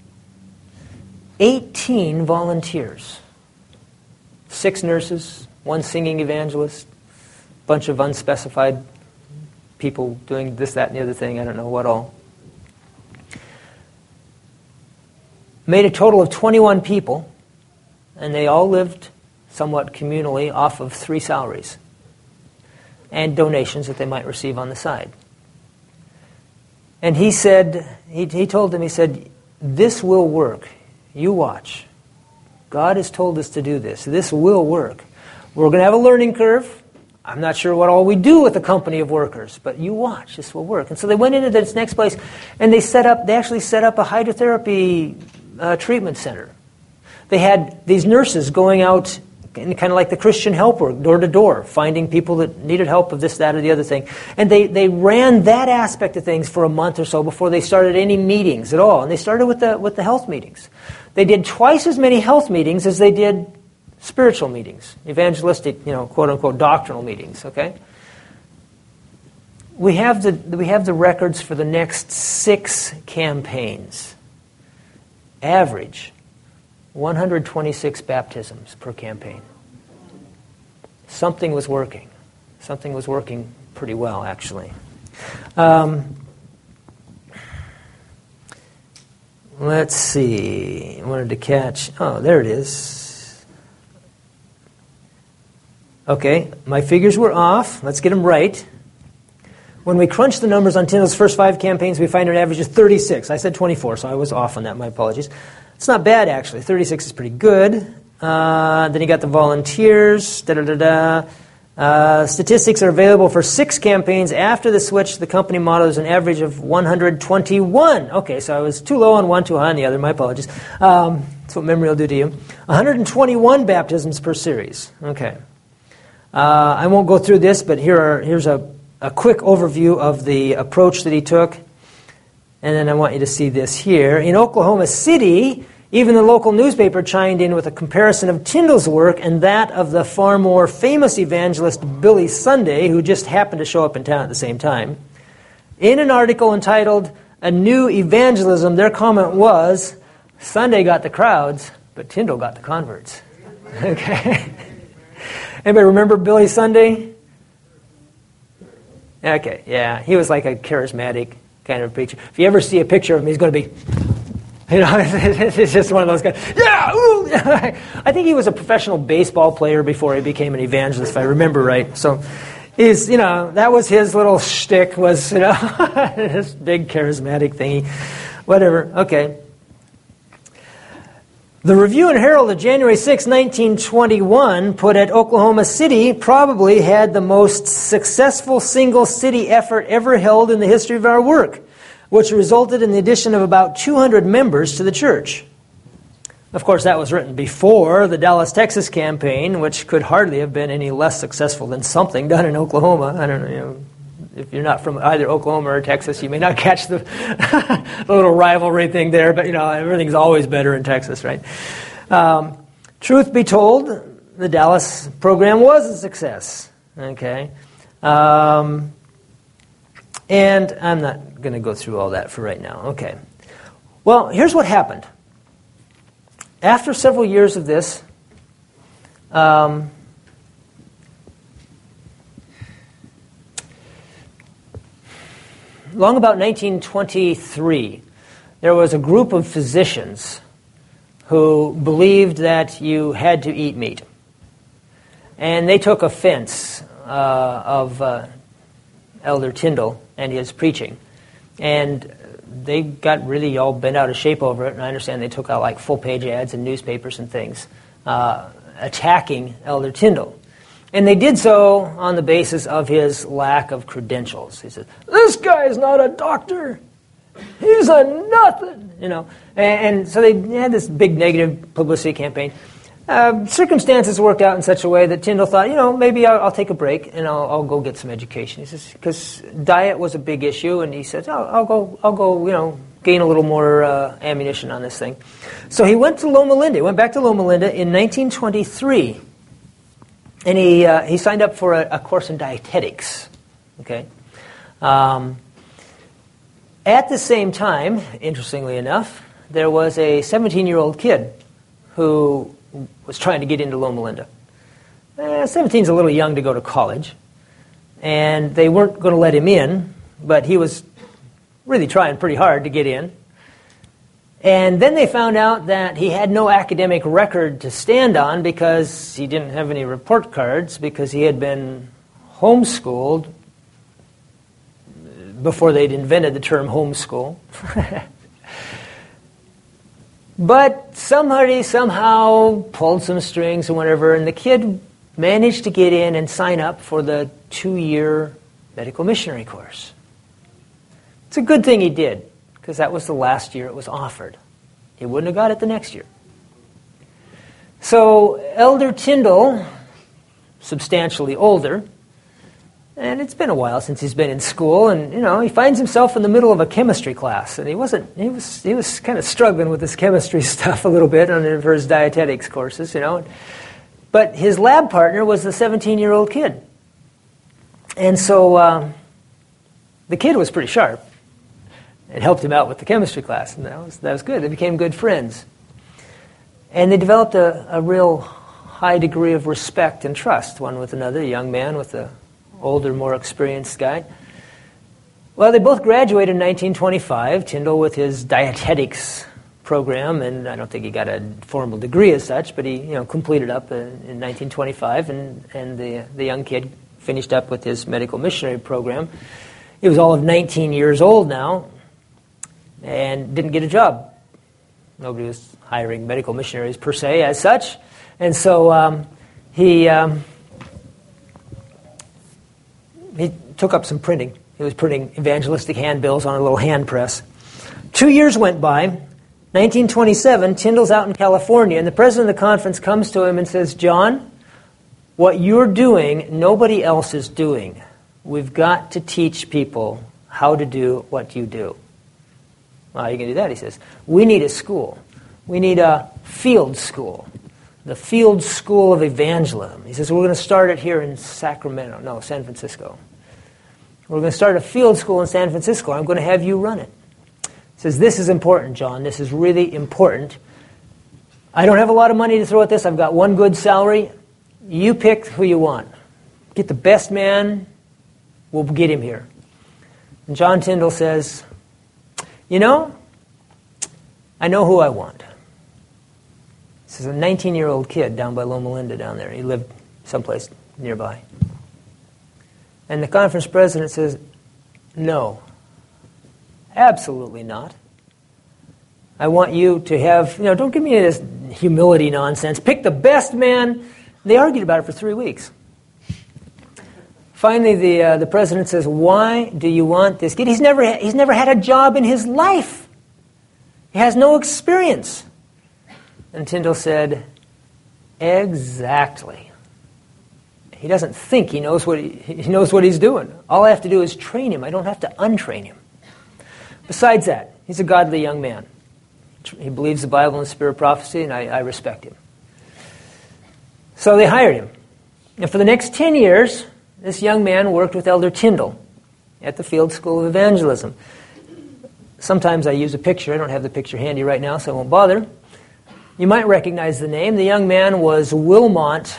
18 volunteers. 6 nurses, 1 singing evangelist, a bunch of unspecified people doing this, that, and the other thing, I don't know what all. Made a total of 21 people, and they all lived somewhat communally off of 3 salaries and donations that they might receive on the side. And he said, he told them, he said, "This will work. You watch. God has told us to do this. This will work. We're going to have a learning curve. I'm not sure what all we do with a company of workers, but you watch. This will work." And so they went into this next place, and they actually set up a hydrotherapy treatment center. They had these nurses going out, kind of like the Christian help work, door to door, finding people that needed help of this, that, or the other thing. And they ran that aspect of things for a month or so before they started any meetings at all. And they started with the health meetings. They did twice as many health meetings as they did spiritual meetings, evangelistic, quote-unquote, doctrinal meetings, okay? We have the records for the next 6 campaigns. Average 126 baptisms per campaign. Something was working. Something was working pretty well, actually. Let's see. I wanted to catch... Oh, there it is. Okay, my figures were off. Let's get them right. When we crunch the numbers on Tyndale's first 5 campaigns, we find an average of 36. I said 24, so I was off on that. My apologies. It's not bad, actually. 36 is pretty good. Then you got the volunteers. Statistics are available for 6 campaigns. After the switch, the company motto is an average of 121. Okay, so I was too low on one, too high on the other. My apologies. That's what memory will do to you. 121 baptisms per series. Okay. I won't go through this, but here's a quick overview of the approach that he took. And then I want you to see this here. In Oklahoma City, even the local newspaper chimed in with a comparison of Tyndale's work and that of the far more famous evangelist Billy Sunday, who just happened to show up in town at the same time. In an article entitled, "A New Evangelism," their comment was, "Sunday got the crowds, but Tyndale got the converts." Okay. Anybody remember Billy Sunday? Okay, yeah. He was like a charismatic kind of preacher. If you ever see a picture of him, he's going to be You know, it's just one of those guys. Yeah, ooh. I think he was a professional baseball player before he became an evangelist, if I remember right. So, he's, you know, that was his little shtick. Was, you know, this big charismatic thingy, whatever. Okay. The Review and Herald of January 6, 1921 put it, Oklahoma City probably had the most successful single city effort ever held in the history of our work, which resulted in the addition of about 200 members to the church. Of course, that was written before the Dallas, Texas campaign, which could hardly have been any less successful than something done in Oklahoma. I don't know, you know, if you're not from either Oklahoma or Texas, you may not catch the, the little rivalry thing there, but, you know, everything's always better in Texas, right? Truth be told, the Dallas program was a success, okay? And I'm not going to go through all that for right now. Okay. Well, here's what happened. After several years of this, long about 1923, there was a group of physicians who believed that you had to eat meat. And they took offense of Elder Tyndall and his preaching. And they got really all bent out of shape over it, and I understand they took out like full-page ads in newspapers and things attacking Elder Tyndall. And they did so on the basis of his lack of credentials. He said, "This guy is not a doctor. He's a nothing," you know. And so they had this big negative publicity campaign. Circumstances worked out in such a way that Tyndall thought, you know, maybe I'll take a break and I'll go get some education. He says, because diet was a big issue, and he said, I'll go, you know, gain a little more ammunition on this thing. So he went to Loma Linda. He went back to Loma Linda in 1923, and he signed up for a course in dietetics. Okay. At the same time, interestingly enough, there was a 17-year-old kid who was trying to get into Loma Linda. 17's a little young to go to college, and they weren't going to let him in, but he was really trying pretty hard to get in. And then they found out that he had no academic record to stand on because he didn't have any report cards, because he had been homeschooled before they'd invented the term homeschool. But somebody somehow pulled some strings or whatever, and the kid managed to get in and sign up for the 2-year medical missionary course. It's a good thing he did, because that was the last year it was offered. He wouldn't have got it the next year. So Elder Tyndall, substantially older, and it's been a while since he's been in school, and you know, he finds himself in the middle of a chemistry class, and he was kind of struggling with this chemistry stuff a little bit for his dietetics courses, you know. But his lab partner was the 17-year-old kid. And so the kid was pretty sharp. It helped him out with the chemistry class, and that was good. They became good friends. And they developed a real high degree of respect and trust, one with another, a young man with a older, more experienced guy. Well, they both graduated in 1925, Tyndall with his dietetics program, and I don't think he got a formal degree as such, but he, you know, completed up in 1925, and the young kid finished up with his medical missionary program. He was all of 19 years old now and didn't get a job. Nobody was hiring medical missionaries per se as such, and so he took up some printing. He was printing evangelistic handbills on a little hand press. 2 years went by. 1927, Tyndall's out in California, and the president of the conference comes to him and says, "John, what you're doing, nobody else is doing. We've got to teach people how to do what you do." "Well, how are you going to do that?" He says, "We need a school. We need a field school. The Field School of Evangelism." He says, "We're going to start it here in San Francisco. We're going to start a field school in San Francisco. I'm going to have you run it." He says, "This is important, John. This is really important. I don't have a lot of money to throw at this. I've got one good salary. You pick who you want. Get the best man. We'll get him here." And John Tyndall says, "You know, I know who I want. This is a 19-year-old kid down by Loma Linda down there. He lived someplace nearby. And the conference president says, no, absolutely not. I want you to have, don't give me this humility nonsense. Pick the best man. They argued about it for 3 weeks. Finally, the president says, why do you want this kid? He's never had a job in his life. He has no experience. And Tyndall said, exactly. He doesn't think he knows what he's doing. All I have to do is train him. I don't have to untrain him. Besides that, he's a godly young man. He believes the Bible and the spirit of prophecy, and I respect him. So they hired him. And for the next 10 years, this young man worked with Elder Tyndall at the Field School of Evangelism. Sometimes I use a picture. I don't have the picture handy right now, so I won't bother. You might recognize the name. The young man was Wilmot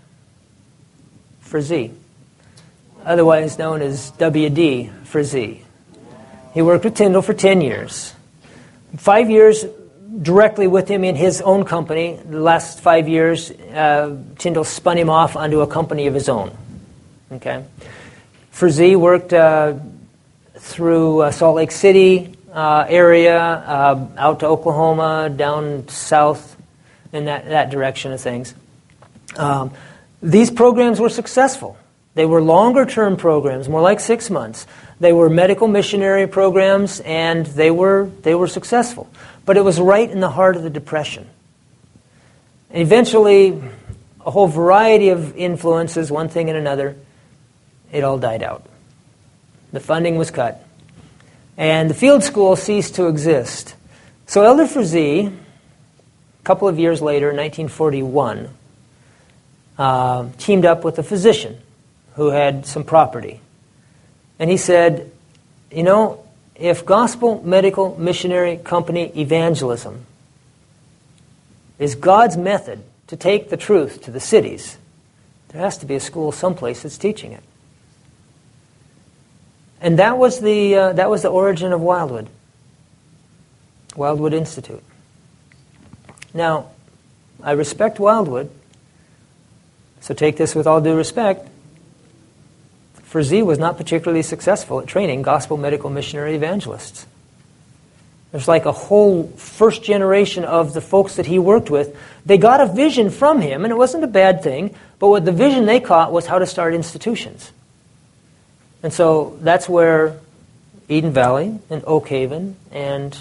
Frazee, otherwise known as W.D. Frazee. He worked with Tyndall for 10 years. 5 years directly with him in his own company. The last 5 years, Tyndall spun him off onto a company of his own. Okay, Frazee worked through Salt Lake City area, out to Oklahoma, down south, in that direction of things. These programs were successful. They were longer-term programs, more like 6 months. They were medical missionary programs, and they were successful. But it was right in the heart of the Depression. And eventually, a whole variety of influences, one thing and another, it all died out. The funding was cut. And the field school ceased to exist. So Elder Frazee, a couple of years later, in 1941, teamed up with a physician who had some property. And he said, if Gospel Medical Missionary Company evangelism is God's method to take the truth to the cities, there has to be a school someplace that's teaching it. And that was the origin of Wildwood Institute. Now, I respect Wildwood, so take this with all due respect. Frazee was not particularly successful at training gospel medical missionary evangelists. There's like a whole first generation of the folks that he worked with. They got a vision from him, and it wasn't a bad thing, but what the vision they caught was how to start institutions. And so that's where Eden Valley and Oak Haven and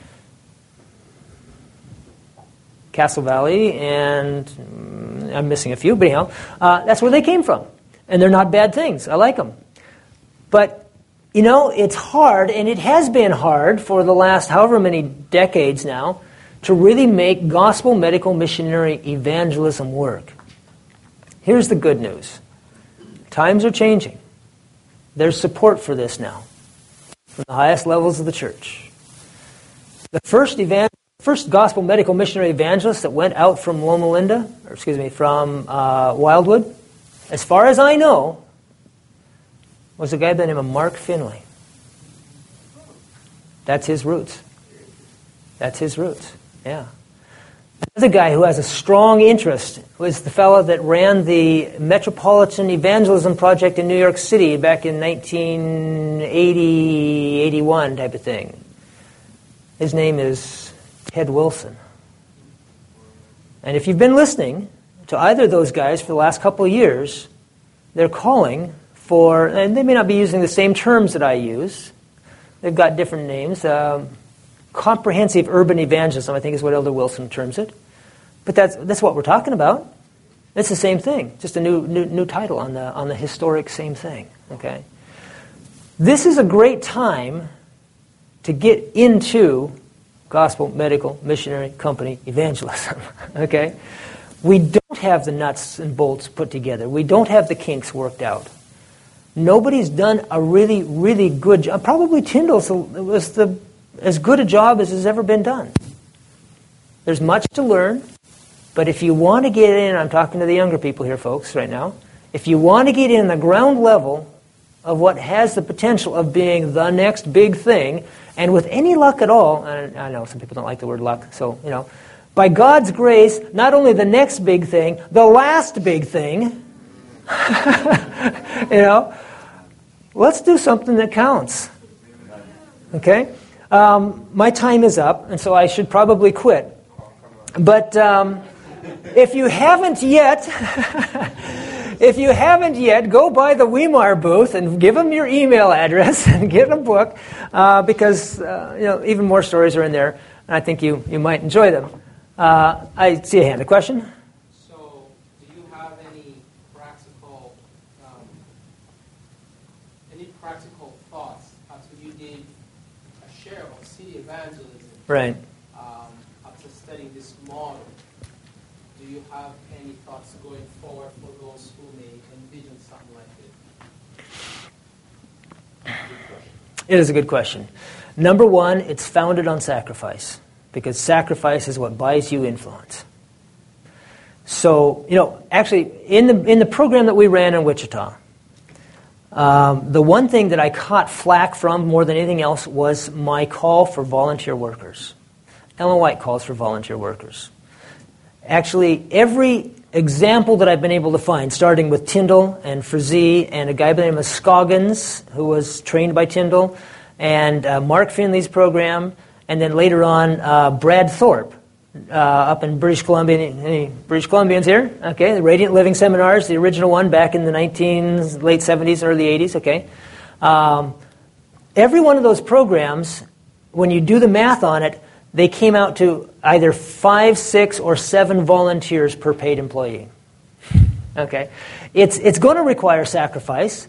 Castle Valley and I'm missing a few, but anyhow, that's where they came from. And they're not bad things. I like them. But, it's hard, and it has been hard for the last however many decades now, to really make gospel medical missionary evangelism work. Here's the good news. Times are changing. There's support for this now from the highest levels of the church. The first gospel medical missionary evangelist that went out from from Wildwood, as far as I know, was a guy by the name of Mark Finley. That's his roots. Yeah. Another guy who has a strong interest was the fellow that ran the Metropolitan Evangelism Project in New York City back in 1980, 81 type of thing. His name is Ted Wilson. And if you've been listening to either of those guys for the last couple of years, they're calling for, and they may not be using the same terms that I use. They've got different names. Comprehensive urban evangelism, I think, is what Elder Wilson terms it. But that's what we're talking about. It's the same thing, just a new title on the historic same thing. Okay, this is a great time to get into gospel medical missionary company evangelism. Okay, we don't have the nuts and bolts put together. We don't have the kinks worked out. Nobody's done a really, really good job. Probably Tyndall's was as good a job as has ever been done. There's much to learn, but if you want to get in, I'm talking to the younger people here, folks, right now. If you want to get in the ground level of what has the potential of being the next big thing, And with any luck at all, and I know some people don't like the word luck, so, by God's grace, not only the next big thing, the last big thing, let's do something that counts. Okay? My time is up, and so I should probably quit. But if you haven't yet, go by the Weimar booth and give them your email address and get a book, because even more stories are in there, and I think you might enjoy them. I see a hand. A question? So, do you have any practical thoughts after you did a share of city evangelism? Right. After studying this model, do you have any thoughts going forward for those who may envision something like this? It is a good question. Number one, it's founded on sacrifice, because sacrifice is what buys you influence. So, actually, in the program that we ran in Wichita, the one thing that I caught flack from more than anything else was my call for volunteer workers. Ellen White calls for volunteer workers. Actually, every example that I've been able to find, starting with Tyndall and Frazee and a guy by the name of Scoggins, who was trained by Tyndall, and Mark Finley's program, and then later on Brad Thorpe up in British Columbia. Any British Columbians here? Okay, the Radiant Living Seminars, the original one back in the late 70s, early 80s, okay. Every one of those programs, when you do the math on it, they came out to either 5, 6, or 7 volunteers per paid employee. Okay, it's going to require sacrifice,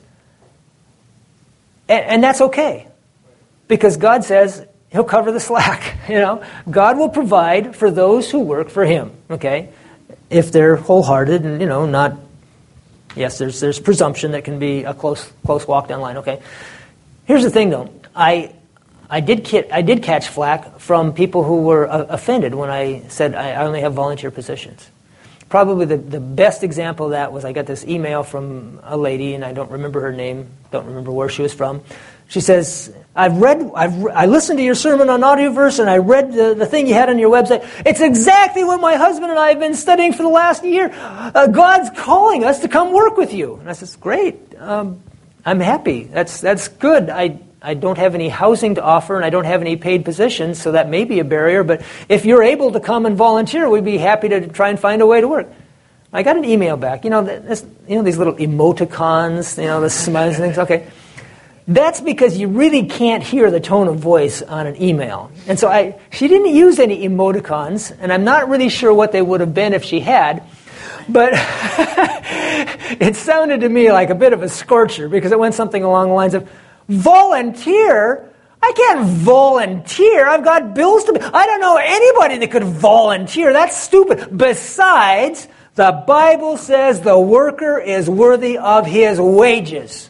and that's okay, because God says He'll cover the slack. God will provide for those who work for Him. Okay, if they're wholehearted and not. Yes, there's presumption that can be a close walk down the line. Okay, here's the thing though. I did catch flack from people who were offended when I said I only have volunteer positions. Probably the best example of that was I got this email from a lady, and I don't remember her name, don't remember where she was from. She says, I listened to your sermon on Audioverse, and I read the thing you had on your website. It's exactly what my husband and I have been studying for the last year. God's calling us to come work with you. And I says, great. I'm happy. That's good. I don't have any housing to offer, and I don't have any paid positions, so that may be a barrier. But if you're able to come and volunteer, we'd be happy to try and find a way to work. I got an email back. These little emoticons, the smiles and things. Okay. That's because you really can't hear the tone of voice on an email. And so she didn't use any emoticons, and I'm not really sure what they would have been if she had. But it sounded to me like a bit of a scorcher, because it went something along the lines of, volunteer? I can't volunteer. I've got bills to pay. I don't know anybody that could volunteer. That's stupid. Besides, the Bible says the worker is worthy of his wages.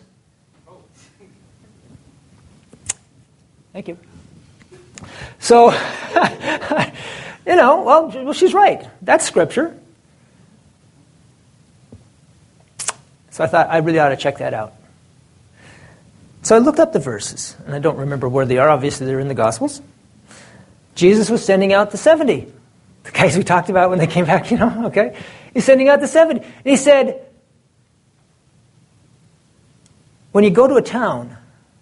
Thank you. So, well, she's right. That's Scripture. So I thought I really ought to check that out. So I looked up the verses, and I don't remember where they are. Obviously, they're in the Gospels. Jesus was sending out the 70. The guys we talked about when they came back, okay? He's sending out the 70. And he said, when you go to a town,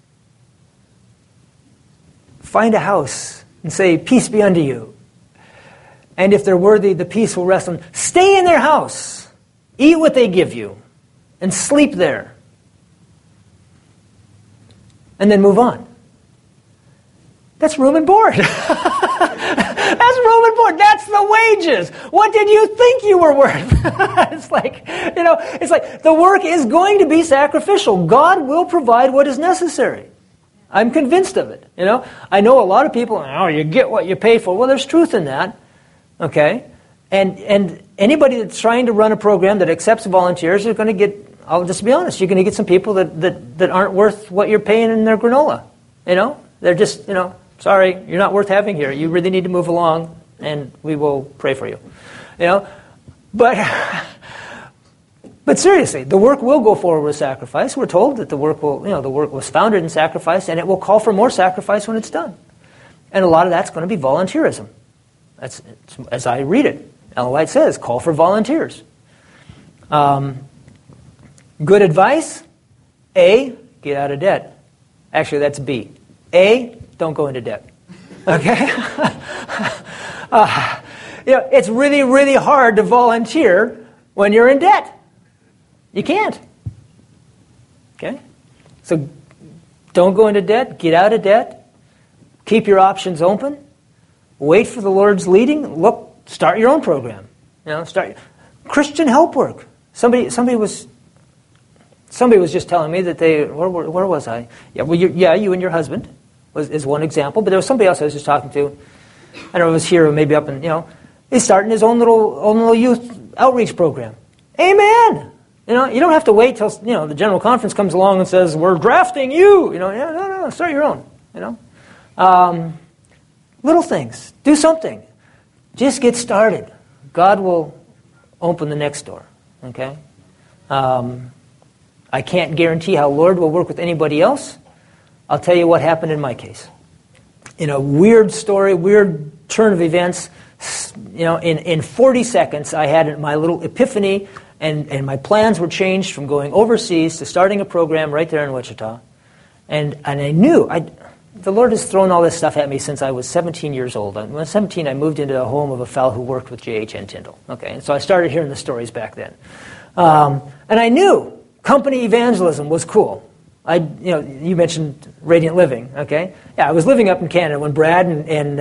find a house and say, peace be unto you. And if they're worthy, the peace will rest on them. Stay in their house. Eat what they give you. And sleep there. And then move on. That's room and board. That's room and board. That's the wages. What did you think you were worth? It's like the work is going to be sacrificial. God will provide what is necessary. I'm convinced of it. I know a lot of people, you get what you pay for. Well, there's truth in that. Okay? And anybody that's trying to run a program that accepts volunteers are going to get, I'll just be honest, you're going to get some people that aren't worth what you're paying in their granola. They're just, sorry, you're not worth having here. You really need to move along, and we will pray for you. But seriously, the work will go forward with sacrifice. We're told that the work was founded in sacrifice, and it will call for more sacrifice when it's done. And a lot of that's going to be volunteerism. That's as I read it. Ellen White says, call for volunteers. Good advice, A, get out of debt. Actually, that's B. A, don't go into debt. Okay? It's really, really hard to volunteer when you're in debt. You can't. Okay? So don't go into debt. Get out of debt. Keep your options open. Wait for the Lord's leading. Look, start your own program. Start Christian help work. Somebody was just telling me that they. Where was I? Yeah, well, you and your husband is one example. But there was somebody else I was just talking to. I don't know if it was here or maybe up in he's starting his own little youth outreach program. Amen. You don't have to wait till the general conference comes along and says we're drafting you. No, start your own. Little things. Do something. Just get started. God will open the next door. Okay. I can't guarantee how Lord will work with anybody else. I'll tell you what happened in my case. In a weird story, weird turn of events, in 40 seconds, I had my little epiphany, and my plans were changed from going overseas to starting a program right there in Wichita. And I knew, the Lord has thrown all this stuff at me since I was 17 years old. When I was 17, I moved into a home of a fellow who worked with J.H.N. Tyndall. Okay, and so I started hearing the stories back then. And I knew company evangelism was cool. You mentioned Radiant Living, okay? Yeah, I was living up in Canada when Brad and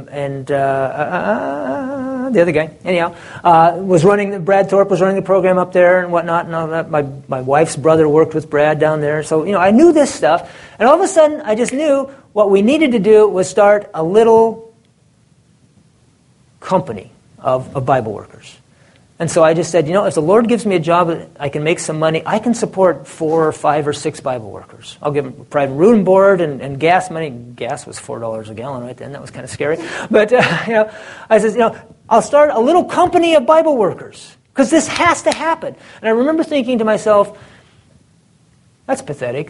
the other guy, anyhow, Brad Thorpe was running the program up there and whatnot, and all that. My wife's brother worked with Brad down there, so I knew this stuff, and all of a sudden I just knew what we needed to do was start a little company of Bible workers. And so I just said, if the Lord gives me a job that I can make some money, I can support 4 or 5 or 6 Bible workers. I'll give them private room and board and gas money. Gas was $4 a gallon right then. That was kind of scary. But, I said, I'll start a little company of Bible workers because this has to happen. And I remember thinking to myself, that's pathetic.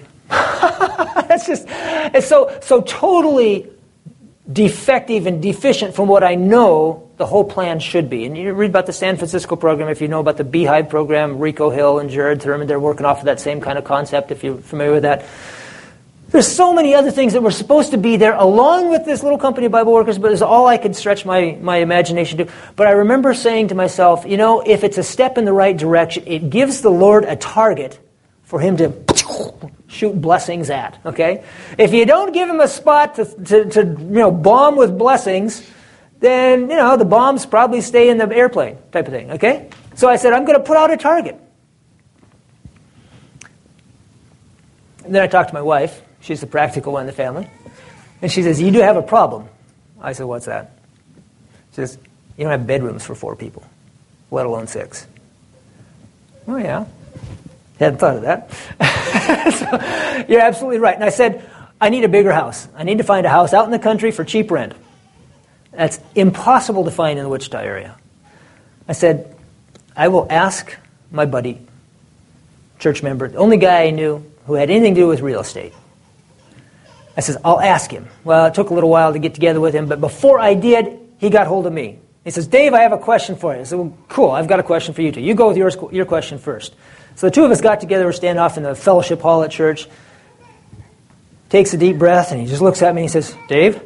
It's so totally defective and deficient from what I know the whole plan should be. And you read about the San Francisco program, if you know about the Beehive program, Rico Hill and Jared Thurman, they're working off of that same kind of concept, if you're familiar with that. There's so many other things that were supposed to be there along with this little company of Bible workers, but it's all I could stretch my imagination to. But I remember saying to myself, if it's a step in the right direction, it gives the Lord a target for him to shoot blessings at, okay? If you don't give him a spot to bomb with blessings, then, the bombs probably stay in the airplane type of thing, okay? So I said, I'm going to put out a target. And then I talked to my wife. She's the practical one in the family. And she says, you do have a problem. I said, what's that? She says, you don't have bedrooms for 4 people, let alone 6. Oh, yeah. Hadn't thought of that. So, you're absolutely right. And I said, I need a bigger house. I need to find a house out in the country for cheap rent. That's impossible to find in the Wichita area. I said, I will ask my buddy, church member, the only guy I knew who had anything to do with real estate. I said, I'll ask him. Well, it took a little while to get together with him, but before I did, he got hold of me. He says, Dave, I have a question for you. I said, well, cool, I've got a question for you too. You go with your question first. So the two of us got together, we're standing off in the fellowship hall at church, takes a deep breath, and he just looks at me and he says, Dave,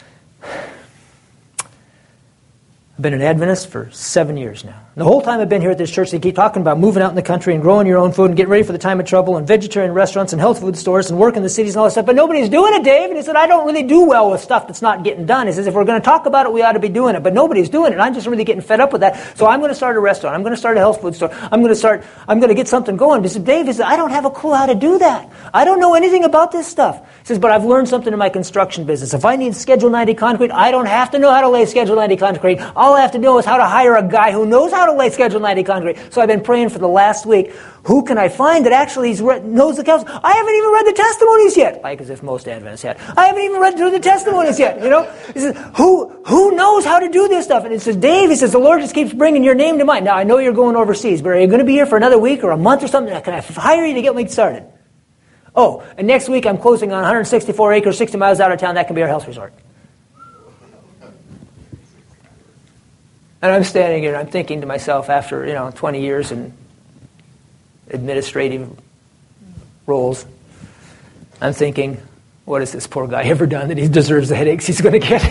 I've been an Adventist for 7 years now. And the whole time I've been here at this church, they keep talking about moving out in the country and growing your own food and getting ready for the time of trouble and vegetarian restaurants and health food stores and work in the cities and all that stuff. But nobody's doing it, Dave. And he said, I don't really do well with stuff that's not getting done. He says, if we're going to talk about it, we ought to be doing it. But nobody's doing it. I'm just really getting fed up with that. So I'm going to start a restaurant. I'm going to start a health food store. I'm going to get something going. He said, Dave, he said, I don't have a clue how to do that. I don't know anything about this stuff. He says, but I've learned something in my construction business. If I need Schedule 90 concrete, I don't have to know how to lay Schedule 90 concrete. All I have to know is how to hire a guy who knows how to lay Schedule 90 concrete. So I've been praying for the last week, who can I find that actually knows the counsel? I haven't even read the testimonies yet. Like as if most Adventists had. I haven't even read through the testimonies yet, He says, who knows how to do this stuff? And he says, Dave, he says, the Lord just keeps bringing your name to mind. Now, I know you're going overseas, but are you going to be here for another week or a month or something? Can I hire you to get me started? Oh, and next week I'm closing on 164 acres, 60 miles out of town. That can be our health resort. And I'm standing here and I'm thinking to myself after, 20 years in administrative roles, I'm thinking, what has this poor guy ever done that he deserves the headaches he's going to get?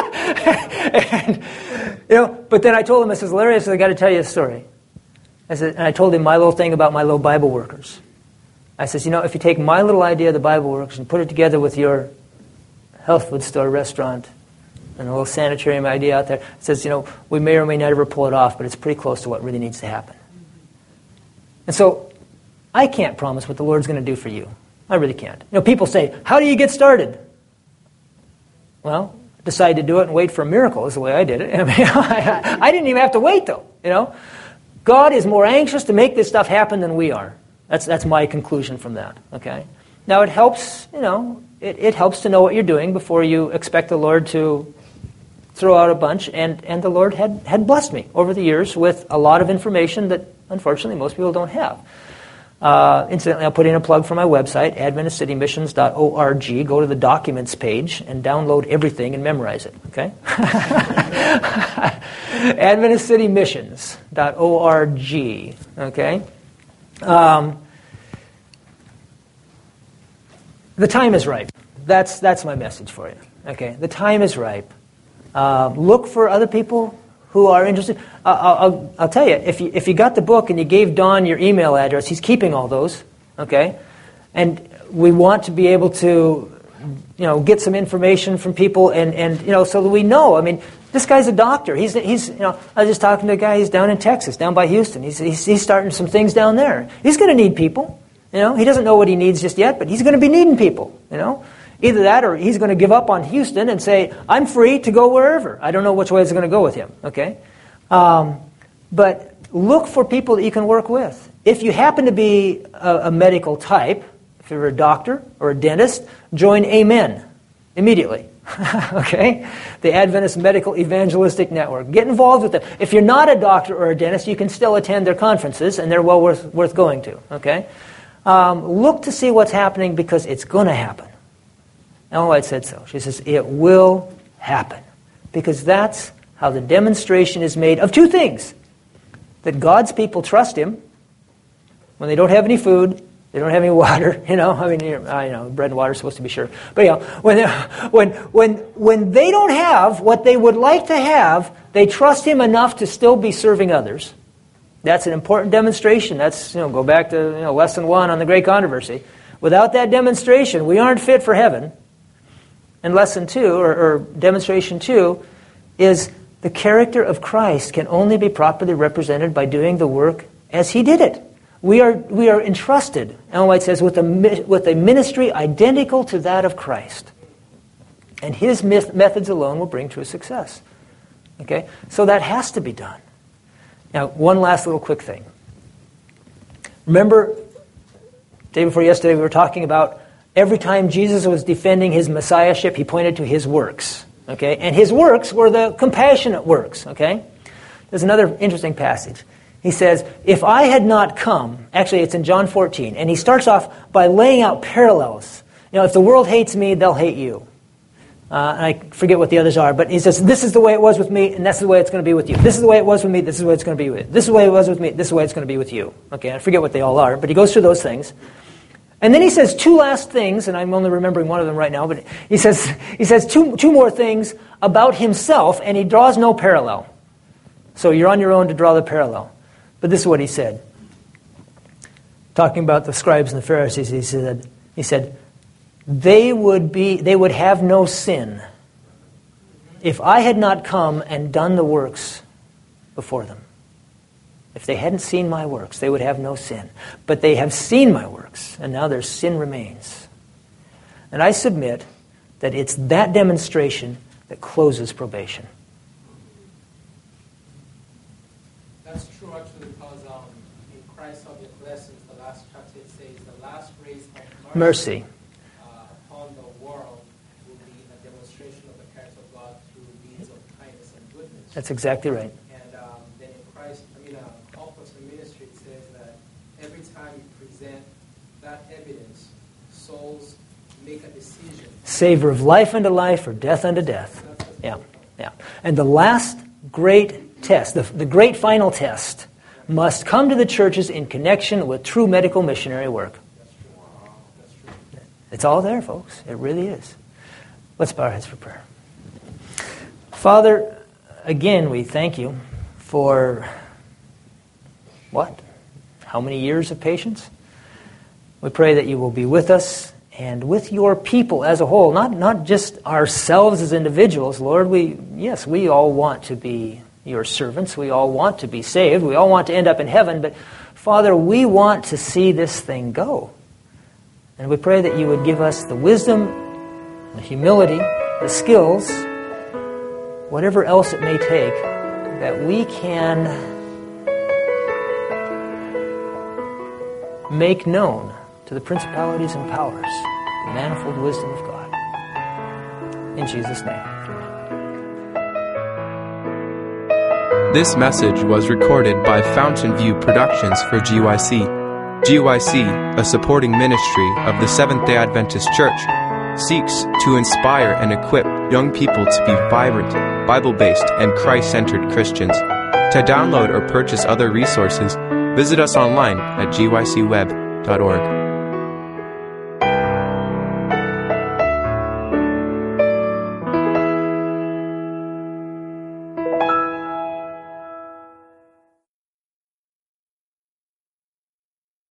And, but then I told him, I says, Larry, I got to tell you a story. And I told him my little thing about my little Bible workers. I says, if you take my little idea of the Bible workers and put it together with your health food store, restaurant, and a little sanitarium idea out there, it says, we may or may not ever pull it off, but it's pretty close to what really needs to happen. And so I can't promise what the Lord's going to do for you. I really can't. People say, how do you get started? Well, decide to do it and wait for a miracle is the way I did it. I mean, I didn't even have to wait, though. God is more anxious to make this stuff happen than we are. That's my conclusion from that. Okay. Now it helps. It helps to know what you're doing before you expect the Lord to throw out a bunch. And the Lord had blessed me over the years with a lot of information that unfortunately most people don't have. Incidentally, I'll put in a plug for my website, AdventistCityMissions.org. Go to the documents page and download everything and memorize it, okay? AdventistCityMissions.org, okay? The time is ripe. That's my message for you, okay? The time is ripe. Look for other people who are interested. I'll tell you, if you got the book and you gave Don your email address, he's keeping all those, okay? And we want to be able to, get some information from people and so that we know. I mean, this guy's a doctor. He's I was just talking to a guy, he's down in Texas, down by Houston. He's starting some things down there. He's going to need people, he doesn't know what he needs just yet, but he's going to be needing people, Either that or he's going to give up on Houston and say, I'm free to go wherever. I don't know which way it's going to go with him, okay? But look for people that you can work with. If you happen to be a medical type, if you're a doctor or a dentist, join AMEN immediately, okay? The Adventist Medical Evangelistic Network. Get involved with them. If you're not a doctor or a dentist, you can still attend their conferences, and they're well worth going to, okay? Look to see what's happening because it's going to happen. Ellen White said so. She says, it will happen. Because that's how the demonstration is made of two things. That God's people trust Him when they don't have any food, they don't have any water, bread and water is supposed to be sure. But when they don't have what they would like to have, they trust Him enough to still be serving others. That's an important demonstration. That's, go back to lesson 1 on the Great Controversy. Without that demonstration, we aren't fit for heaven. And lesson 2, or demonstration 2, is the character of Christ can only be properly represented by doing the work as He did it. We are entrusted, Ellen White says, with a ministry identical to that of Christ. And His methods alone will bring true success. Okay? So that has to be done. Now, one last little quick thing. Remember, day before yesterday we were talking about every time Jesus was defending His messiahship, He pointed to His works. Okay? And His works were the compassionate works. Okay? There's another interesting passage. He says, if I had not come, actually it's in John 14, and he starts off by laying out parallels. If the world hates me, they'll hate you. And I forget what the others are, but he says, this is the way it was with me, and that's the way it's going to be with you. This is the way it was with me, this is the way it's going to be with you. This is the way it was with me, this is the way it's going to be with you. Okay, I forget what they all are, but he goes through those things. And then he says two last things, and I'm only remembering one of them right now, but he says two more things about himself, and he draws no parallel. So you're on your own to draw the parallel. But this is what he said. Talking about the scribes and the Pharisees, he said, they would have no sin if I had not come and done the works before them. If they hadn't seen my works, they would have no sin. But they have seen my works, and now their sin remains. And I submit that it's that demonstration that closes probation. That's true actually because in Christ's object lessons, the last chapter it says, the last rays of mercy upon the world will be a demonstration of the character of God through deeds of kindness and goodness. That's exactly right. Ministry, it says that every time you present that evidence, souls make a decision. Savor of life unto life or death unto death. Yeah. And the last great test, the great final test, must come to the churches in connection with true medical missionary work. It's all there, folks. It really is. Let's bow our heads for prayer. Father, again, we thank you for what? How many years of patience? We pray that you will be with us and with your people as a whole, not just ourselves as individuals, Lord. We all want to be your servants. We all want to be saved. We all want to end up in heaven. But, Father, we want to see this thing go. And we pray that you would give us the wisdom, the humility, the skills, whatever else it may take, that we can make known to the principalities and powers the manifold wisdom of God. In Jesus' name. This message was recorded by Fountain View Productions for GYC. GYC, a supporting ministry of the Seventh-day Adventist Church, seeks to inspire and equip young people to be vibrant, Bible-based, and Christ-centered Christians. To download or purchase other resources, visit us online at gycweb.org.